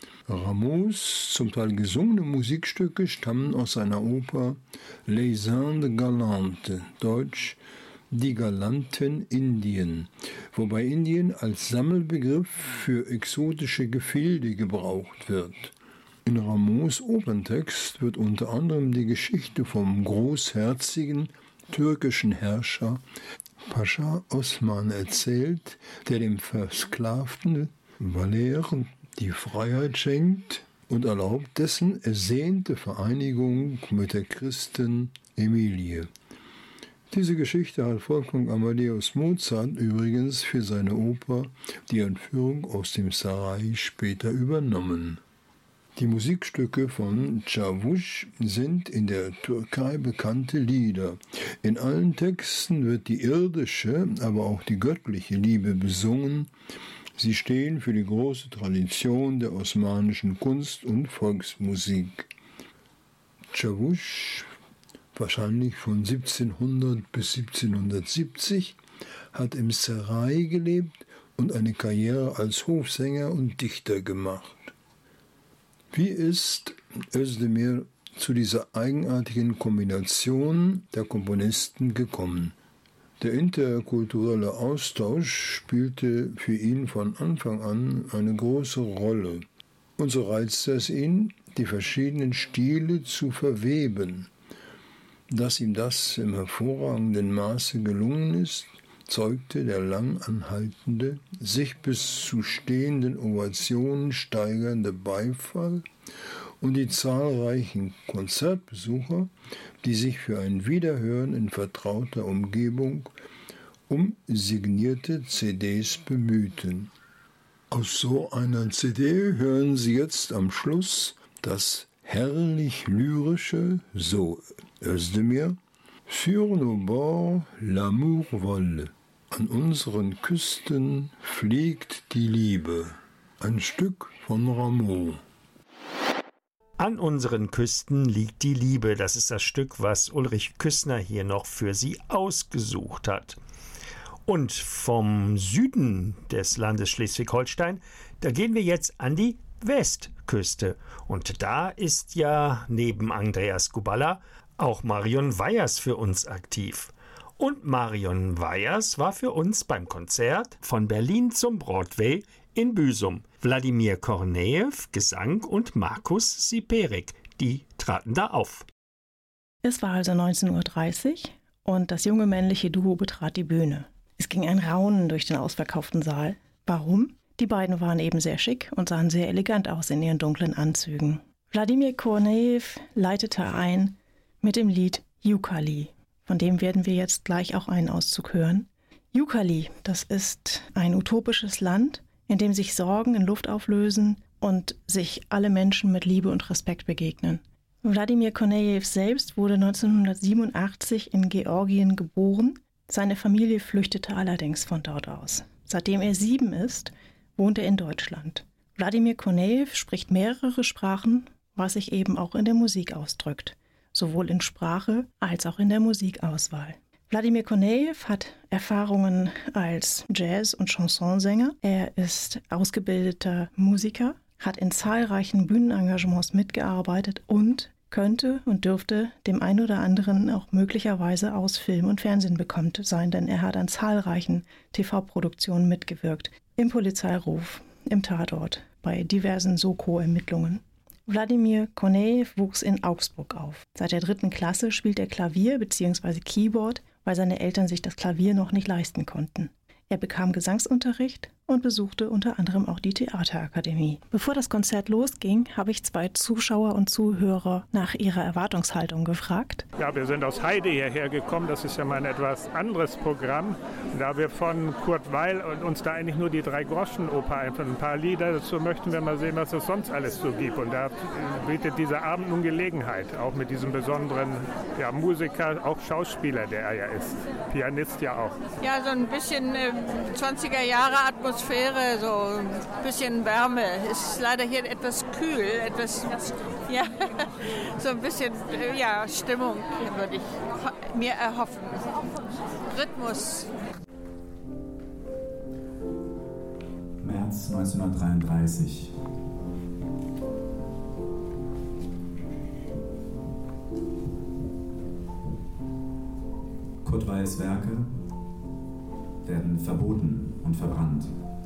Rameaus zum Teil gesungene Musikstücke stammen aus seiner Oper Les Indes Galantes, deutsch Die Galanten Indien, wobei Indien als Sammelbegriff für exotische Gefilde gebraucht wird. In Rameaus Operntext wird unter anderem die Geschichte vom großherzigen türkischen Herrscher Pascha Osman erzählt, der dem versklavten Valer die Freiheit schenkt und erlaubt dessen ersehnte Vereinigung mit der Christin Emilie. Diese Geschichte hat Wolfgang Amadeus Mozart übrigens für seine Oper Die Entführung aus dem Sarai später übernommen. Die Musikstücke von Çavuş sind in der Türkei bekannte Lieder. In allen Texten wird die irdische, aber auch die göttliche Liebe besungen. Sie stehen für die große Tradition der osmanischen Kunst- und Volksmusik. Çavuş, wahrscheinlich von siebzehnhundert bis siebzehnhundertsiebzig, hat im Sarai gelebt und eine Karriere als Hofsänger und Dichter gemacht. Wie ist Özdemir zu dieser eigenartigen Kombination der Komponisten gekommen? Der interkulturelle Austausch spielte für ihn von Anfang an eine große Rolle. Und so reizte es ihn, die verschiedenen Stile zu verweben. Dass ihm das im hervorragenden Maße gelungen ist, zeugte der lang anhaltende, sich bis zu stehenden Ovationen steigernde Beifall und die zahlreichen Konzertbesucher, die sich für ein Wiederhören in vertrauter Umgebung um signierte C Ds bemühten. Aus so einer C D hören Sie jetzt am Schluss das herrlich lyrische, so Özdemir, Sur nos bords l'amour vole. An unseren Küsten fliegt die Liebe, ein Stück von Rameau. An unseren Küsten liegt die Liebe. Das ist das Stück, was Ulrich Küssner hier noch für Sie ausgesucht hat. Und vom Süden des Landes Schleswig-Holstein, da gehen wir jetzt an die Westküste. Und da ist ja neben Andreas Guballa auch Marion Weyers für uns aktiv. Und Marion Weyers war für uns beim Konzert von Berlin zum Broadway in Büsum. Wladimir Kornejew, Gesang und Markus Siperik, die traten da auf. Es war also neunzehn Uhr dreißig und das junge männliche Duo betrat die Bühne. Es ging ein Raunen durch den ausverkauften Saal. Warum? Die beiden waren eben sehr schick und sahen sehr elegant aus in ihren dunklen Anzügen. Wladimir Kornejew leitete ein mit dem Lied Yukali. Von dem werden wir jetzt gleich auch einen Auszug hören. Yukali, das ist ein utopisches Land, in dem sich Sorgen in Luft auflösen und sich alle Menschen mit Liebe und Respekt begegnen. Wladimir Kornejew selbst wurde neunzehnhundertsiebenundachtzig in Georgien geboren. Seine Familie flüchtete allerdings von dort aus. Seitdem er sieben ist, wohnt er in Deutschland. Wladimir Kornejew spricht mehrere Sprachen, was sich eben auch in der Musik ausdrückt, sowohl in Sprache als auch in der Musikauswahl. Wladimir Kornejew hat Erfahrungen als Jazz- und Chansonsänger. Er ist ausgebildeter Musiker, hat in zahlreichen Bühnenengagements mitgearbeitet und könnte und dürfte dem einen oder anderen auch möglicherweise aus Film und Fernsehen bekannt sein, denn er hat an zahlreichen T V-Produktionen mitgewirkt. Im Polizeiruf, im Tatort, bei diversen Soko-Ermittlungen. Wladimir Kornejew wuchs in Augsburg auf. Seit der dritten Klasse spielt er Klavier bzw. Keyboard, weil seine Eltern sich das Klavier noch nicht leisten konnten. Er bekam Gesangsunterricht und besuchte unter anderem auch die Theaterakademie. Bevor das Konzert losging, habe ich zwei Zuschauer und Zuhörer nach ihrer Erwartungshaltung gefragt. Ja, wir sind aus Heide hierher gekommen. Das ist ja mal ein etwas anderes Programm. Da wir von Kurt Weill und uns da eigentlich nur die Drei-Groschen-Oper einfach ein paar Lieder dazu möchten wir mal sehen, was es sonst alles so gibt. Und da bietet dieser Abend nun Gelegenheit, auch mit diesem besonderen ja, Musiker, auch Schauspieler, der er ja ist. Pianist ja auch. Ja, so ein bisschen äh, zwanziger Jahre Atmosphäre, so ein bisschen Wärme. Ist leider hier etwas kühl, etwas, ja, so ein bisschen, ja, Stimmung würde ich mir erhoffen. Rhythmus. März neunzehnhundertdreiunddreißig. Kurt Weils Werke werden verboten und verbrannt.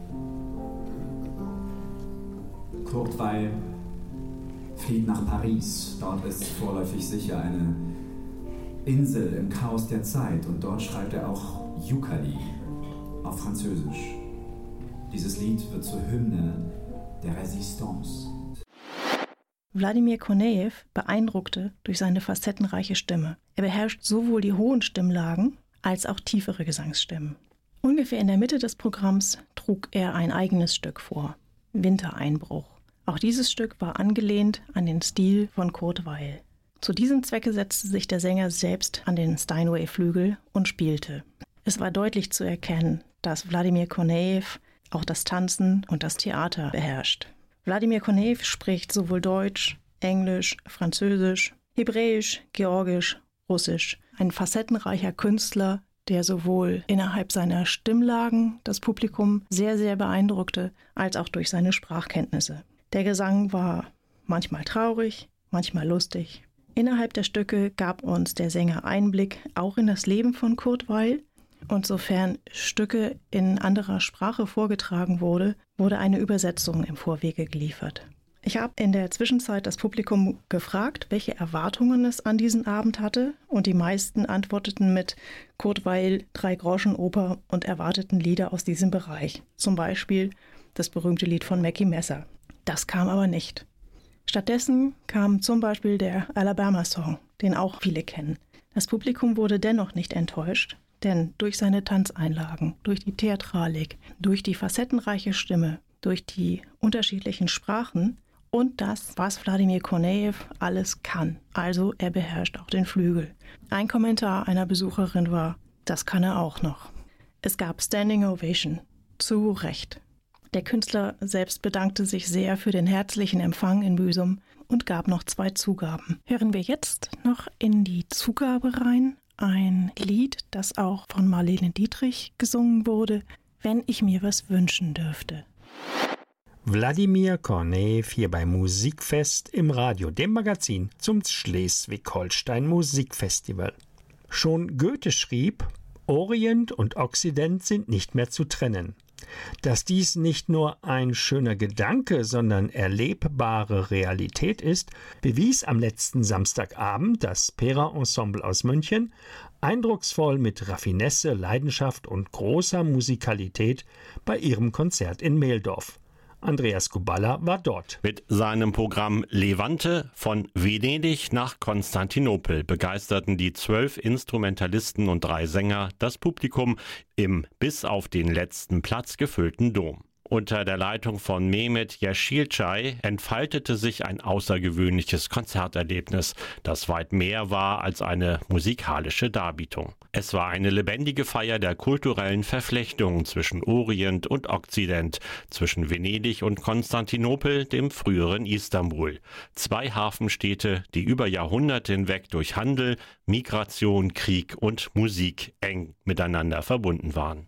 Kurt Weill flieht nach Paris. Dort ist vorläufig sicher eine Insel im Chaos der Zeit und dort schreibt er auch Yukali auf Französisch. Dieses Lied wird zur Hymne der Resistance. Wladimir Kornejew beeindruckte durch seine facettenreiche Stimme. Er beherrscht sowohl die hohen Stimmlagen als auch tiefere Gesangsstimmen. Ungefähr in der Mitte des Programms trug er ein eigenes Stück vor, Wintereinbruch. Auch dieses Stück war angelehnt an den Stil von Kurt Weill. Zu diesem Zwecke setzte sich der Sänger selbst an den Steinway-Flügel und spielte. Es war deutlich zu erkennen, dass Wladimir Kornejew auch das Tanzen und das Theater beherrscht. Wladimir Kornejew spricht sowohl Deutsch, Englisch, Französisch, Hebräisch, Georgisch, Russisch. Ein facettenreicher Künstler, der sowohl innerhalb seiner Stimmlagen das Publikum sehr, sehr beeindruckte, als auch durch seine Sprachkenntnisse. Der Gesang war manchmal traurig, manchmal lustig. Innerhalb der Stücke gab uns der Sänger Einblick auch in das Leben von Kurt Weill. Und sofern Stücke in anderer Sprache vorgetragen wurde, wurde eine Übersetzung im Vorwege geliefert. Ich habe in der Zwischenzeit das Publikum gefragt, welche Erwartungen es an diesen Abend hatte, und die meisten antworteten mit Kurt Weill, Drei-Groschen-Oper und erwarteten Lieder aus diesem Bereich. Zum Beispiel das berühmte Lied von Mackie Messer. Das kam aber nicht. Stattdessen kam zum Beispiel der Alabama-Song, den auch viele kennen. Das Publikum wurde dennoch nicht enttäuscht, denn durch seine Tanzeinlagen, durch die Theatralik, durch die facettenreiche Stimme, durch die unterschiedlichen Sprachen und das, was Wladimir Kornejew alles kann. Also er beherrscht auch den Flügel. Ein Kommentar einer Besucherin war, das kann er auch noch. Es gab Standing Ovation. Zu Recht. Der Künstler selbst bedankte sich sehr für den herzlichen Empfang in Büsum und gab noch zwei Zugaben. Hören wir jetzt noch in die Zugabe rein ein Lied, das auch von Marlene Dietrich gesungen wurde, Wenn ich mir was wünschen dürfte. Wladimir Kornejew hier bei Musikfest im Radio, dem Magazin zum Schleswig-Holstein Musikfestival. Schon Goethe schrieb, Orient und Okzident sind nicht mehr zu trennen. Dass dies nicht nur ein schöner Gedanke, sondern erlebbare Realität ist, bewies am letzten Samstagabend das Pera-Ensemble aus München eindrucksvoll mit Raffinesse, Leidenschaft und großer Musikalität bei ihrem Konzert in Meldorf. Andreas Kuballa war dort. Mit seinem Programm Levante von Venedig nach Konstantinopel begeisterten die zwölf Instrumentalisten und drei Sänger das Publikum im bis auf den letzten Platz gefüllten Dom. Unter der Leitung von Mehmet Yeşilçay entfaltete sich ein außergewöhnliches Konzerterlebnis, das weit mehr war als eine musikalische Darbietung. Es war eine lebendige Feier der kulturellen Verflechtungen zwischen Orient und Okzident, zwischen Venedig und Konstantinopel, dem früheren Istanbul. Zwei Hafenstädte, die über Jahrhunderte hinweg durch Handel, Migration, Krieg und Musik eng miteinander verbunden waren.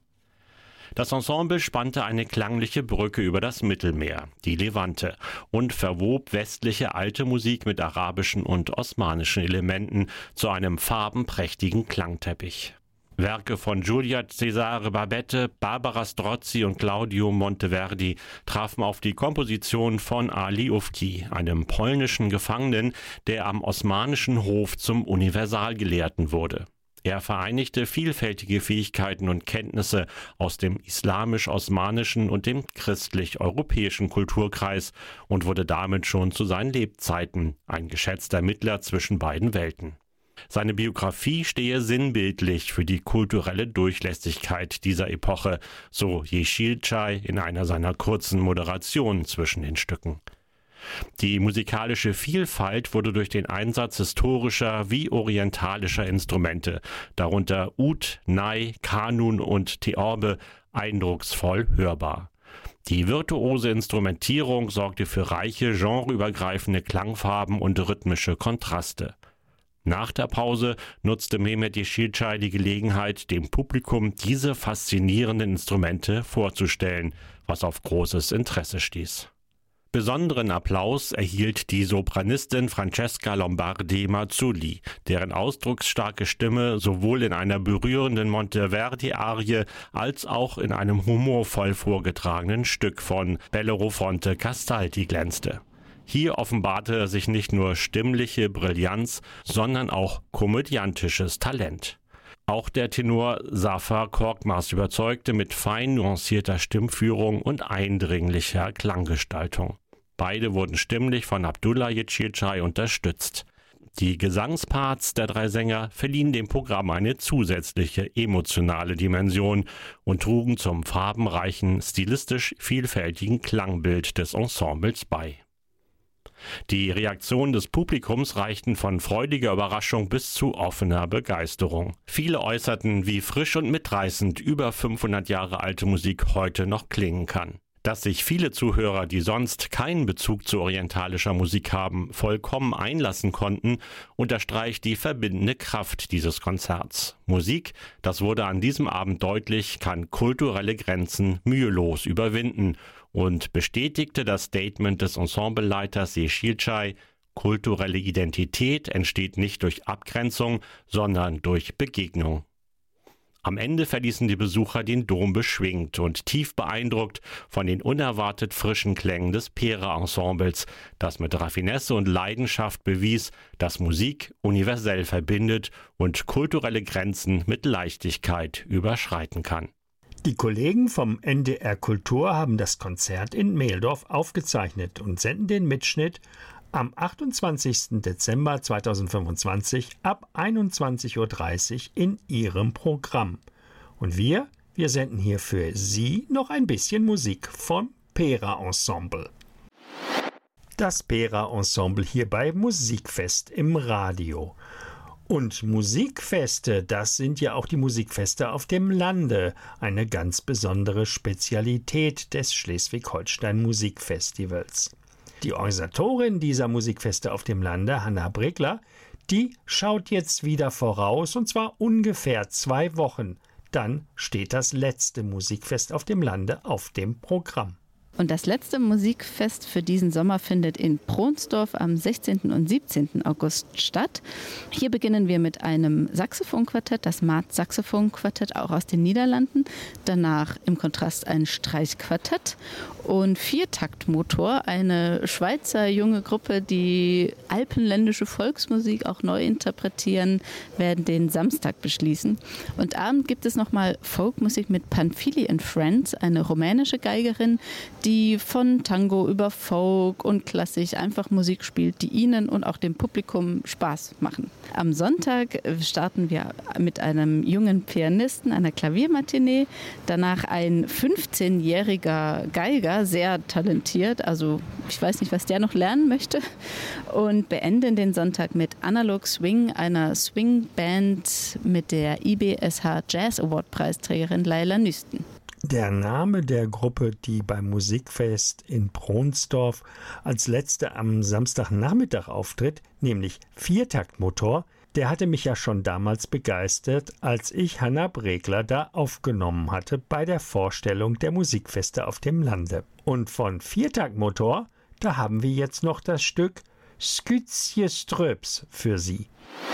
Das Ensemble spannte eine klangliche Brücke über das Mittelmeer, die Levante, und verwob westliche alte Musik mit arabischen und osmanischen Elementen zu einem farbenprächtigen Klangteppich. Werke von Giulia Cesare Babette, Barbara Strozzi und Claudio Monteverdi trafen auf die Komposition von Ali Ufki, einem polnischen Gefangenen, der am osmanischen Hof zum Universalgelehrten wurde. Er vereinigte vielfältige Fähigkeiten und Kenntnisse aus dem islamisch-osmanischen und dem christlich-europäischen Kulturkreis und wurde damit schon zu seinen Lebzeiten ein geschätzter Mittler zwischen beiden Welten. Seine Biografie stehe sinnbildlich für die kulturelle Durchlässigkeit dieser Epoche, so Yeşilçay in einer seiner kurzen Moderationen zwischen den Stücken. Die musikalische Vielfalt wurde durch den Einsatz historischer wie orientalischer Instrumente, darunter Ud, Ney, Kanun und Theorbe, eindrucksvoll hörbar. Die virtuose Instrumentierung sorgte für reiche, genreübergreifende Klangfarben und rhythmische Kontraste. Nach der Pause nutzte Mehmet Yeşilçay die Gelegenheit, dem Publikum diese faszinierenden Instrumente vorzustellen, was auf großes Interesse stieß. Besonderen Applaus erhielt die Sopranistin Francesca Lombardi Mazzulli, deren ausdrucksstarke Stimme sowohl in einer berührenden Monteverdi-Arie als auch in einem humorvoll vorgetragenen Stück von Bellerofonte Castaldi glänzte. Hier offenbarte sich nicht nur stimmliche Brillanz, sondern auch komödiantisches Talent. Auch der Tenor Zafer Korkmaz überzeugte mit fein nuancierter Stimmführung und eindringlicher Klanggestaltung. Beide wurden stimmlich von Abdullah Yeşilçay unterstützt. Die Gesangsparts der drei Sänger verliehen dem Programm eine zusätzliche emotionale Dimension und trugen zum farbenreichen, stilistisch vielfältigen Klangbild des Ensembles bei. Die Reaktionen des Publikums reichten von freudiger Überraschung bis zu offener Begeisterung. Viele äußerten, wie frisch und mitreißend über fünfhundert Jahre alte Musik heute noch klingen kann. Dass sich viele Zuhörer, die sonst keinen Bezug zu orientalischer Musik haben, vollkommen einlassen konnten, unterstreicht die verbindende Kraft dieses Konzerts. Musik, das wurde an diesem Abend deutlich, kann kulturelle Grenzen mühelos überwinden und bestätigte das Statement des Ensembleleiters Yeşilçay: kulturelle Identität entsteht nicht durch Abgrenzung, sondern durch Begegnung. Am Ende verließen die Besucher den Dom beschwingt und tief beeindruckt von den unerwartet frischen Klängen des Pera-Ensembles, das mit Raffinesse und Leidenschaft bewies, dass Musik universell verbindet und kulturelle Grenzen mit Leichtigkeit überschreiten kann. Die Kollegen vom N D R Kultur haben das Konzert in Meldorf aufgezeichnet und senden den Mitschnitt am achtundzwanzigsten Dezember zweitausendfünfundzwanzig ab einundzwanzig Uhr dreißig in ihrem Programm. Und wir, wir senden hier für Sie noch ein bisschen Musik vom Pera-Ensemble. Das Pera-Ensemble hier bei Musikfest im Radio. Und Musikfeste, das sind ja auch die Musikfeste auf dem Lande, eine ganz besondere Spezialität des Schleswig-Holstein Musikfestivals. Die Organisatorin dieser Musikfeste auf dem Lande, Hanna Bregler, die schaut jetzt wieder voraus, und zwar ungefähr zwei Wochen. Dann steht das letzte Musikfest auf dem Lande auf dem Programm. Und das letzte Musikfest für diesen Sommer findet in Pronsdorf am sechzehnten und siebzehnten August statt. Hier beginnen wir mit einem Saxophonquartett, das Maat-Saxophonquartett, auch aus den Niederlanden. Danach im Kontrast ein Streichquartett und Viertaktmotor, eine Schweizer junge Gruppe, die alpenländische Volksmusik auch neu interpretieren, werden den Samstag beschließen. Und abend gibt es nochmal Folkmusik mit Panfili and Friends, eine rumänische Geigerin, die von Tango über Folk und Klassik einfach Musik spielt, die Ihnen und auch dem Publikum Spaß machen. Am Sonntag starten wir mit einem jungen Pianisten, einer Klaviermatinee, danach ein fünfzehnjähriger Geiger, sehr talentiert, also ich weiß nicht, was der noch lernen möchte, und beenden den Sonntag mit Analog Swing, einer Swingband mit der I B S H Jazz Award Preisträgerin Laila Nüsten. Der Name der Gruppe, die beim Musikfest in Pronsdorf als letzte am Samstagnachmittag auftritt, nämlich Viertaktmotor, der hatte mich ja schon damals begeistert, als ich Hanna Bregler da aufgenommen hatte bei der Vorstellung der Musikfeste auf dem Lande. Und von Viertaktmotor, da haben wir jetzt noch das Stück Skytje Ströps für Sie.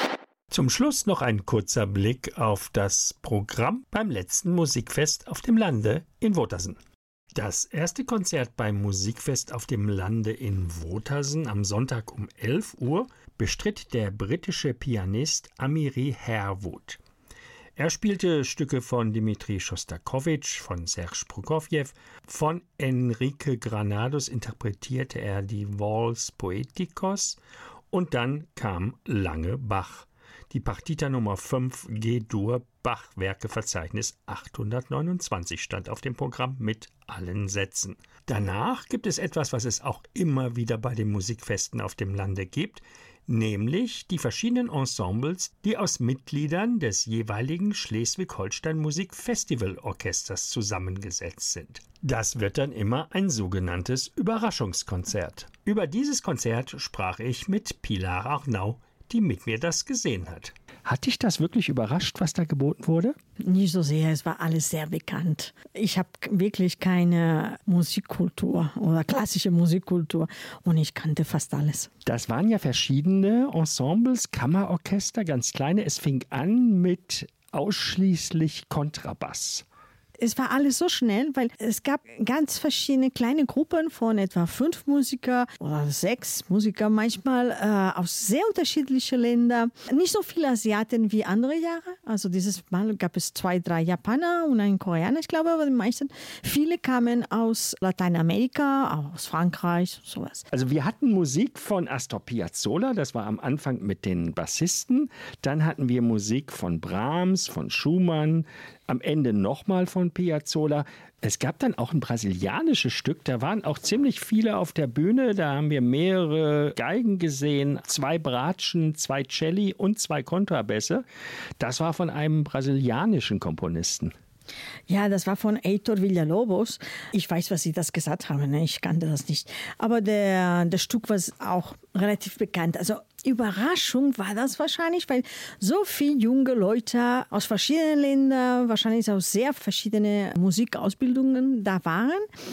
Zum Schluss noch ein kurzer Blick auf das Programm beim letzten Musikfest auf dem Lande in Wotersen. Das erste Konzert beim Musikfest auf dem Lande in Wotersen am Sonntag um elf Uhr bestritt der britische Pianist Amiri Harewood. Er spielte Stücke von Dmitri Schostakowitsch, von Serge Prokofjew, von Enrique Granados interpretierte er die Vals Poetikos und dann kam Lange Bach. Die Partita Nummer fünf G-Dur Bach-Werkeverzeichnis achthundertneunundzwanzig stand auf dem Programm mit allen Sätzen. Danach gibt es etwas, was es auch immer wieder bei den Musikfesten auf dem Lande gibt, nämlich die verschiedenen Ensembles, die aus Mitgliedern des jeweiligen Schleswig-Holstein Musikfestivalorchesters zusammengesetzt sind. Das wird dann immer ein sogenanntes Überraschungskonzert. Über dieses Konzert sprach ich mit Pilar Arnau, die mit mir das gesehen hat. Hat dich das wirklich überrascht, was da geboten wurde? Nicht so sehr, es war alles sehr bekannt. Ich habe wirklich keine Musikkultur oder klassische Musikkultur und ich kannte fast alles. Das waren ja verschiedene Ensembles, Kammerorchester, ganz kleine. Es fing an mit ausschließlich Kontrabass. Es war alles so schnell, weil es gab ganz verschiedene kleine Gruppen von etwa fünf Musiker oder sechs Musiker manchmal äh, aus sehr unterschiedlichen Ländern. Nicht so viele Asiaten wie andere Jahre. Also dieses Mal gab es zwei, drei Japaner und einen Koreaner, ich glaube, aber die meisten. Viele kamen aus Lateinamerika, aus Frankreich, sowas. Also wir hatten Musik von Astor Piazzolla, das war am Anfang mit den Bassisten. Dann hatten wir Musik von Brahms, von Schumann, am Ende nochmal von Piazzolla. Es gab dann auch ein brasilianisches Stück, da waren auch ziemlich viele auf der Bühne, da haben wir mehrere Geigen gesehen, zwei Bratschen, zwei Celli und zwei Kontrabässe. Das war von einem brasilianischen Komponisten. Ja, das war von Heitor Villa-Lobos. Ich weiß, was Sie das gesagt haben, ne? Ich kannte das nicht. Aber der, das Stück war auch relativ bekannt. Also Überraschung war das wahrscheinlich, weil so viele junge Leute aus verschiedenen Ländern, wahrscheinlich aus sehr verschiedenen Musikausbildungen da waren.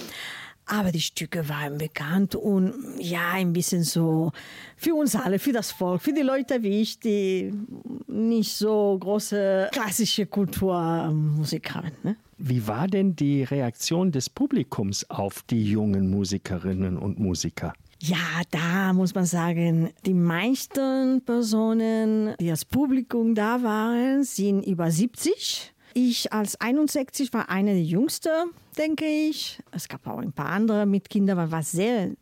Aber die Stücke waren bekannt und ja, ein bisschen so für uns alle, für das Volk, für die Leute wie ich, die nicht so große klassische Kulturmusik haben. Ne? Wie war denn die Reaktion des Publikums auf die jungen Musikerinnen und Musiker? Ja, da muss man sagen, die meisten Personen, die als Publikum da waren, sind über siebzig. Ich als einundsechzig war eine der Jüngsten, denke ich. Es gab auch ein paar andere mit Kindern, aber war sehr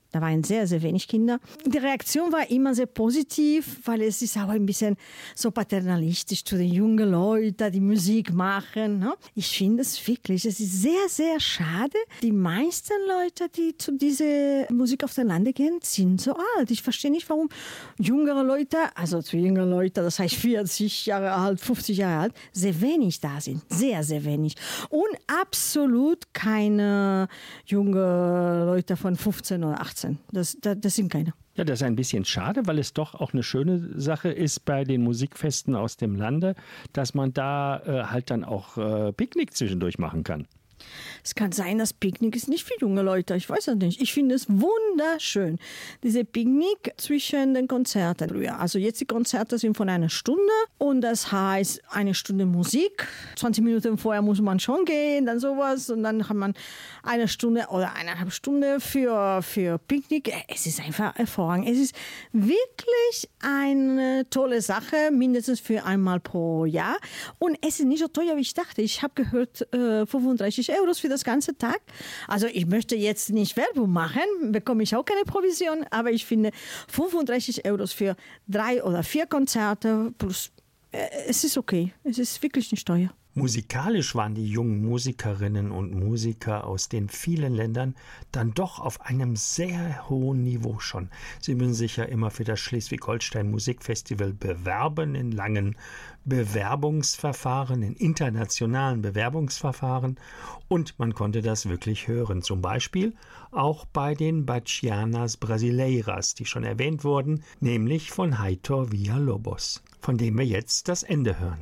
Da waren sehr, sehr wenig Kinder. Die Reaktion war immer sehr positiv, weil es ist auch ein bisschen so paternalistisch zu den jungen Leuten, die Musik machen. Ne? Ich finde es wirklich, es ist sehr, sehr schade. Die meisten Leute, die zu dieser Musik auf den Lande gehen, sind so alt. Ich verstehe nicht, warum jüngere Leute, also zu jüngeren Leuten, das heißt vierzig Jahre alt, fünfzig Jahre alt, sehr wenig da sind. Sehr, sehr wenig. Und absolut keine jungen Leute von fünfzehn oder achtzehn. Das, das, das sind keine. Ja, das ist ein bisschen schade, weil es doch auch eine schöne Sache ist bei den Musikfesten aus dem Lande, dass man da äh, halt dann auch äh, Picknick zwischendurch machen kann. Es kann sein, dass Picknick ist nicht für junge Leute. Ich weiß es nicht. Ich finde es wunderschön. Diese Picknick zwischen den Konzerten. Also jetzt die Konzerte sind von einer Stunde und das heißt eine Stunde Musik. zwanzig Minuten vorher muss man schon gehen, dann sowas und dann hat man eine Stunde oder eineinhalb Stunden für, für Picknick. Es ist einfach hervorragend. Es ist wirklich eine tolle Sache, mindestens für einmal pro Jahr. Und es ist nicht so teuer, wie ich dachte. Ich habe gehört, äh, fünfunddreißig Euro für das ganze Tag. Also ich möchte jetzt nicht Werbung machen, bekomme ich auch keine Provision, aber ich finde fünfunddreißig Euro für drei oder vier Konzerte plus, äh, es ist okay. Es ist wirklich nicht teuer. Musikalisch waren die jungen Musikerinnen und Musiker aus den vielen Ländern dann doch auf einem sehr hohen Niveau schon. Sie müssen sich ja immer für das Schleswig-Holstein Musikfestival bewerben in langen Bewerbungsverfahren, in internationalen Bewerbungsverfahren und man konnte das wirklich hören. Zum Beispiel auch bei den Bachianas Brasileiras, die schon erwähnt wurden, nämlich von Heitor Villa-Lobos, von dem wir jetzt das Ende hören.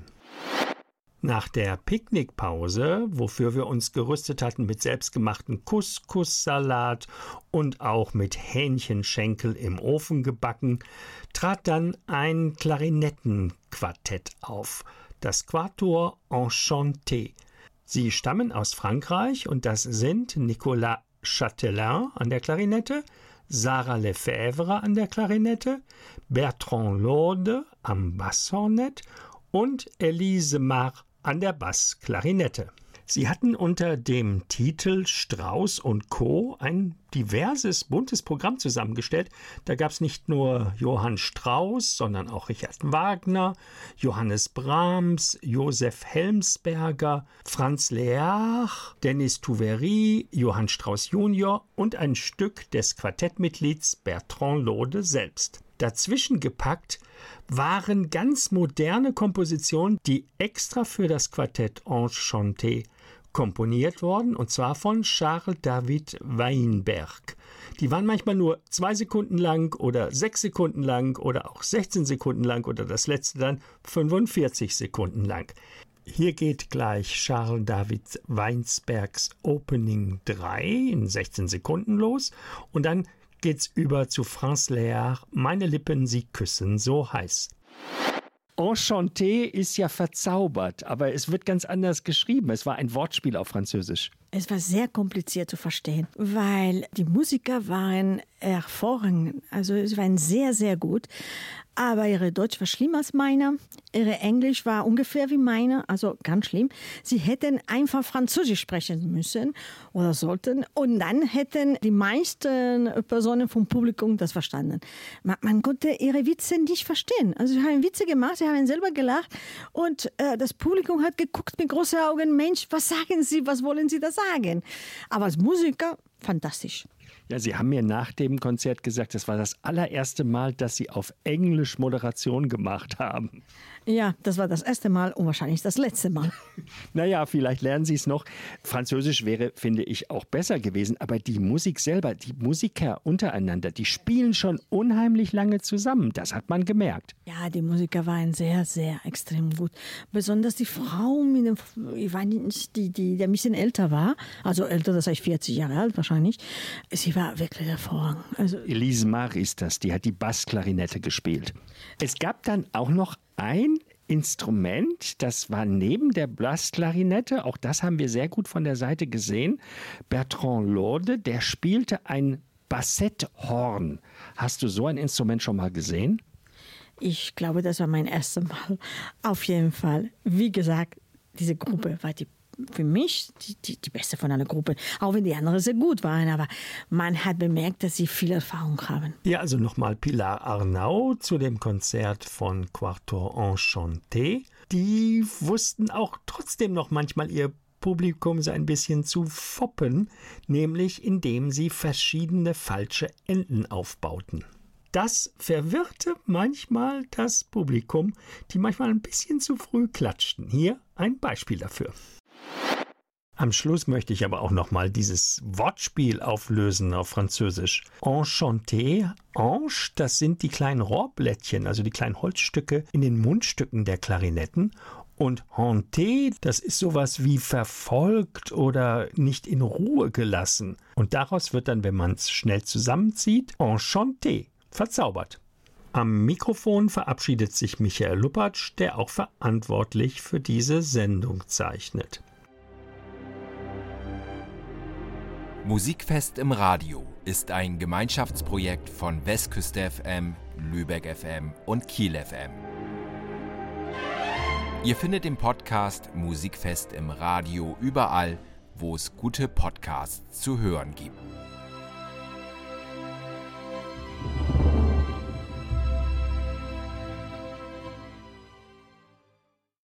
Nach der Picknickpause, wofür wir uns gerüstet hatten mit selbstgemachten Couscous-Salat und auch mit Hähnchenschenkel im Ofen gebacken, trat dann ein Klarinettenquartett auf, das Quatuor Enchanté. Sie stammen aus Frankreich und das sind Nicolas Chatelain an der Klarinette, Sarah Lefebvre an der Klarinette, Bertrand Laude am Basshornett und Elise Mar an der Bassklarinette. Sie hatten unter dem Titel Strauss und Co. ein diverses, buntes Programm zusammengestellt. Da gab es nicht nur Johann Strauss, sondern auch Richard Wagner, Johannes Brahms, Josef Helmsberger, Franz Leach, Denis Touvery, Johann Strauss Junior und ein Stück des Quartettmitglieds Bertrand Laude selbst. Dazwischen gepackt waren ganz moderne Kompositionen, die extra für das Quartett Enchanté komponiert worden, und zwar von Charles David Weinberg. Die waren manchmal nur zwei Sekunden lang oder sechs Sekunden lang oder auch sechzehn Sekunden lang oder das letzte dann fünfundvierzig Sekunden lang. Hier geht gleich Charles David Weinbergs Opening drei in sechzehn Sekunden los und dann geht's über zu Franz Leach, Meine Lippen, sie küssen so heiß. Enchanté ist ja verzaubert, aber es wird ganz anders geschrieben. Es war ein Wortspiel auf Französisch. Es war sehr kompliziert zu verstehen, weil die Musiker waren hervorragend. Also sie waren sehr, sehr gut. Aber ihre Deutsch war schlimmer als meiner. Ihre Englisch war ungefähr wie meine, also ganz schlimm. Sie hätten einfach Französisch sprechen müssen oder sollten. Und dann hätten die meisten Personen vom Publikum das verstanden. Man, man konnte ihre Witze nicht verstehen. Also sie haben Witze gemacht, sie haben selber gelacht. Und äh, das Publikum hat geguckt mit großen Augen, Mensch, was sagen Sie, was wollen Sie da sagen? Aber als Musiker, fantastisch. Ja, Sie haben mir nach dem Konzert gesagt, das war das allererste Mal, dass Sie auf Englisch Moderation gemacht haben. Ja, das war das erste Mal und wahrscheinlich das letzte Mal. Naja, vielleicht lernen Sie es noch. Französisch wäre, finde ich, auch besser gewesen. Aber die Musik selber, die Musiker untereinander, die spielen schon unheimlich lange zusammen. Das hat man gemerkt. Ja, die Musiker waren sehr, sehr extrem gut. Besonders die Frau, mit dem, ich weiß nicht, die, die, die ein bisschen älter war. Also älter, das heißt vierzig Jahre alt wahrscheinlich. Sie war wirklich hervorragend. Also Elise Mar ist das, die hat die Bassklarinette gespielt. Es gab dann auch noch ein Instrument, das war neben der Bassklarinette, auch das haben wir sehr gut von der Seite gesehen, Bertrand Laude, der spielte ein Bassetthorn. Hast du so ein Instrument schon mal gesehen? Ich glaube, das war mein erstes Mal. Auf jeden Fall. Wie gesagt, diese Gruppe war die für mich die, die, die beste von aller Gruppen. Auch wenn die anderen sehr gut waren, aber man hat bemerkt, dass sie viel Erfahrung haben. Ja, also nochmal Pilar Arnau zu dem Konzert von Quarto Enchanté. Die wussten auch trotzdem noch manchmal ihr Publikum so ein bisschen zu foppen, nämlich indem sie verschiedene falsche Enden aufbauten. Das verwirrte manchmal das Publikum, die manchmal ein bisschen zu früh klatschten. Hier ein Beispiel dafür. Am Schluss möchte ich aber auch nochmal dieses Wortspiel auflösen auf Französisch. Enchanté, Anche, das sind die kleinen Rohrblättchen, also die kleinen Holzstücke in den Mundstücken der Klarinetten. Und hanté, das ist sowas wie verfolgt oder nicht in Ruhe gelassen. Und daraus wird dann, wenn man es schnell zusammenzieht, enchanté, verzaubert. Am Mikrofon verabschiedet sich Michael Luppatsch, der auch verantwortlich für diese Sendung zeichnet. Musikfest im Radio ist ein Gemeinschaftsprojekt von Westküste F M, Lübeck F M und Kiel F M. Ihr findet den Podcast Musikfest im Radio überall, wo es gute Podcasts zu hören gibt.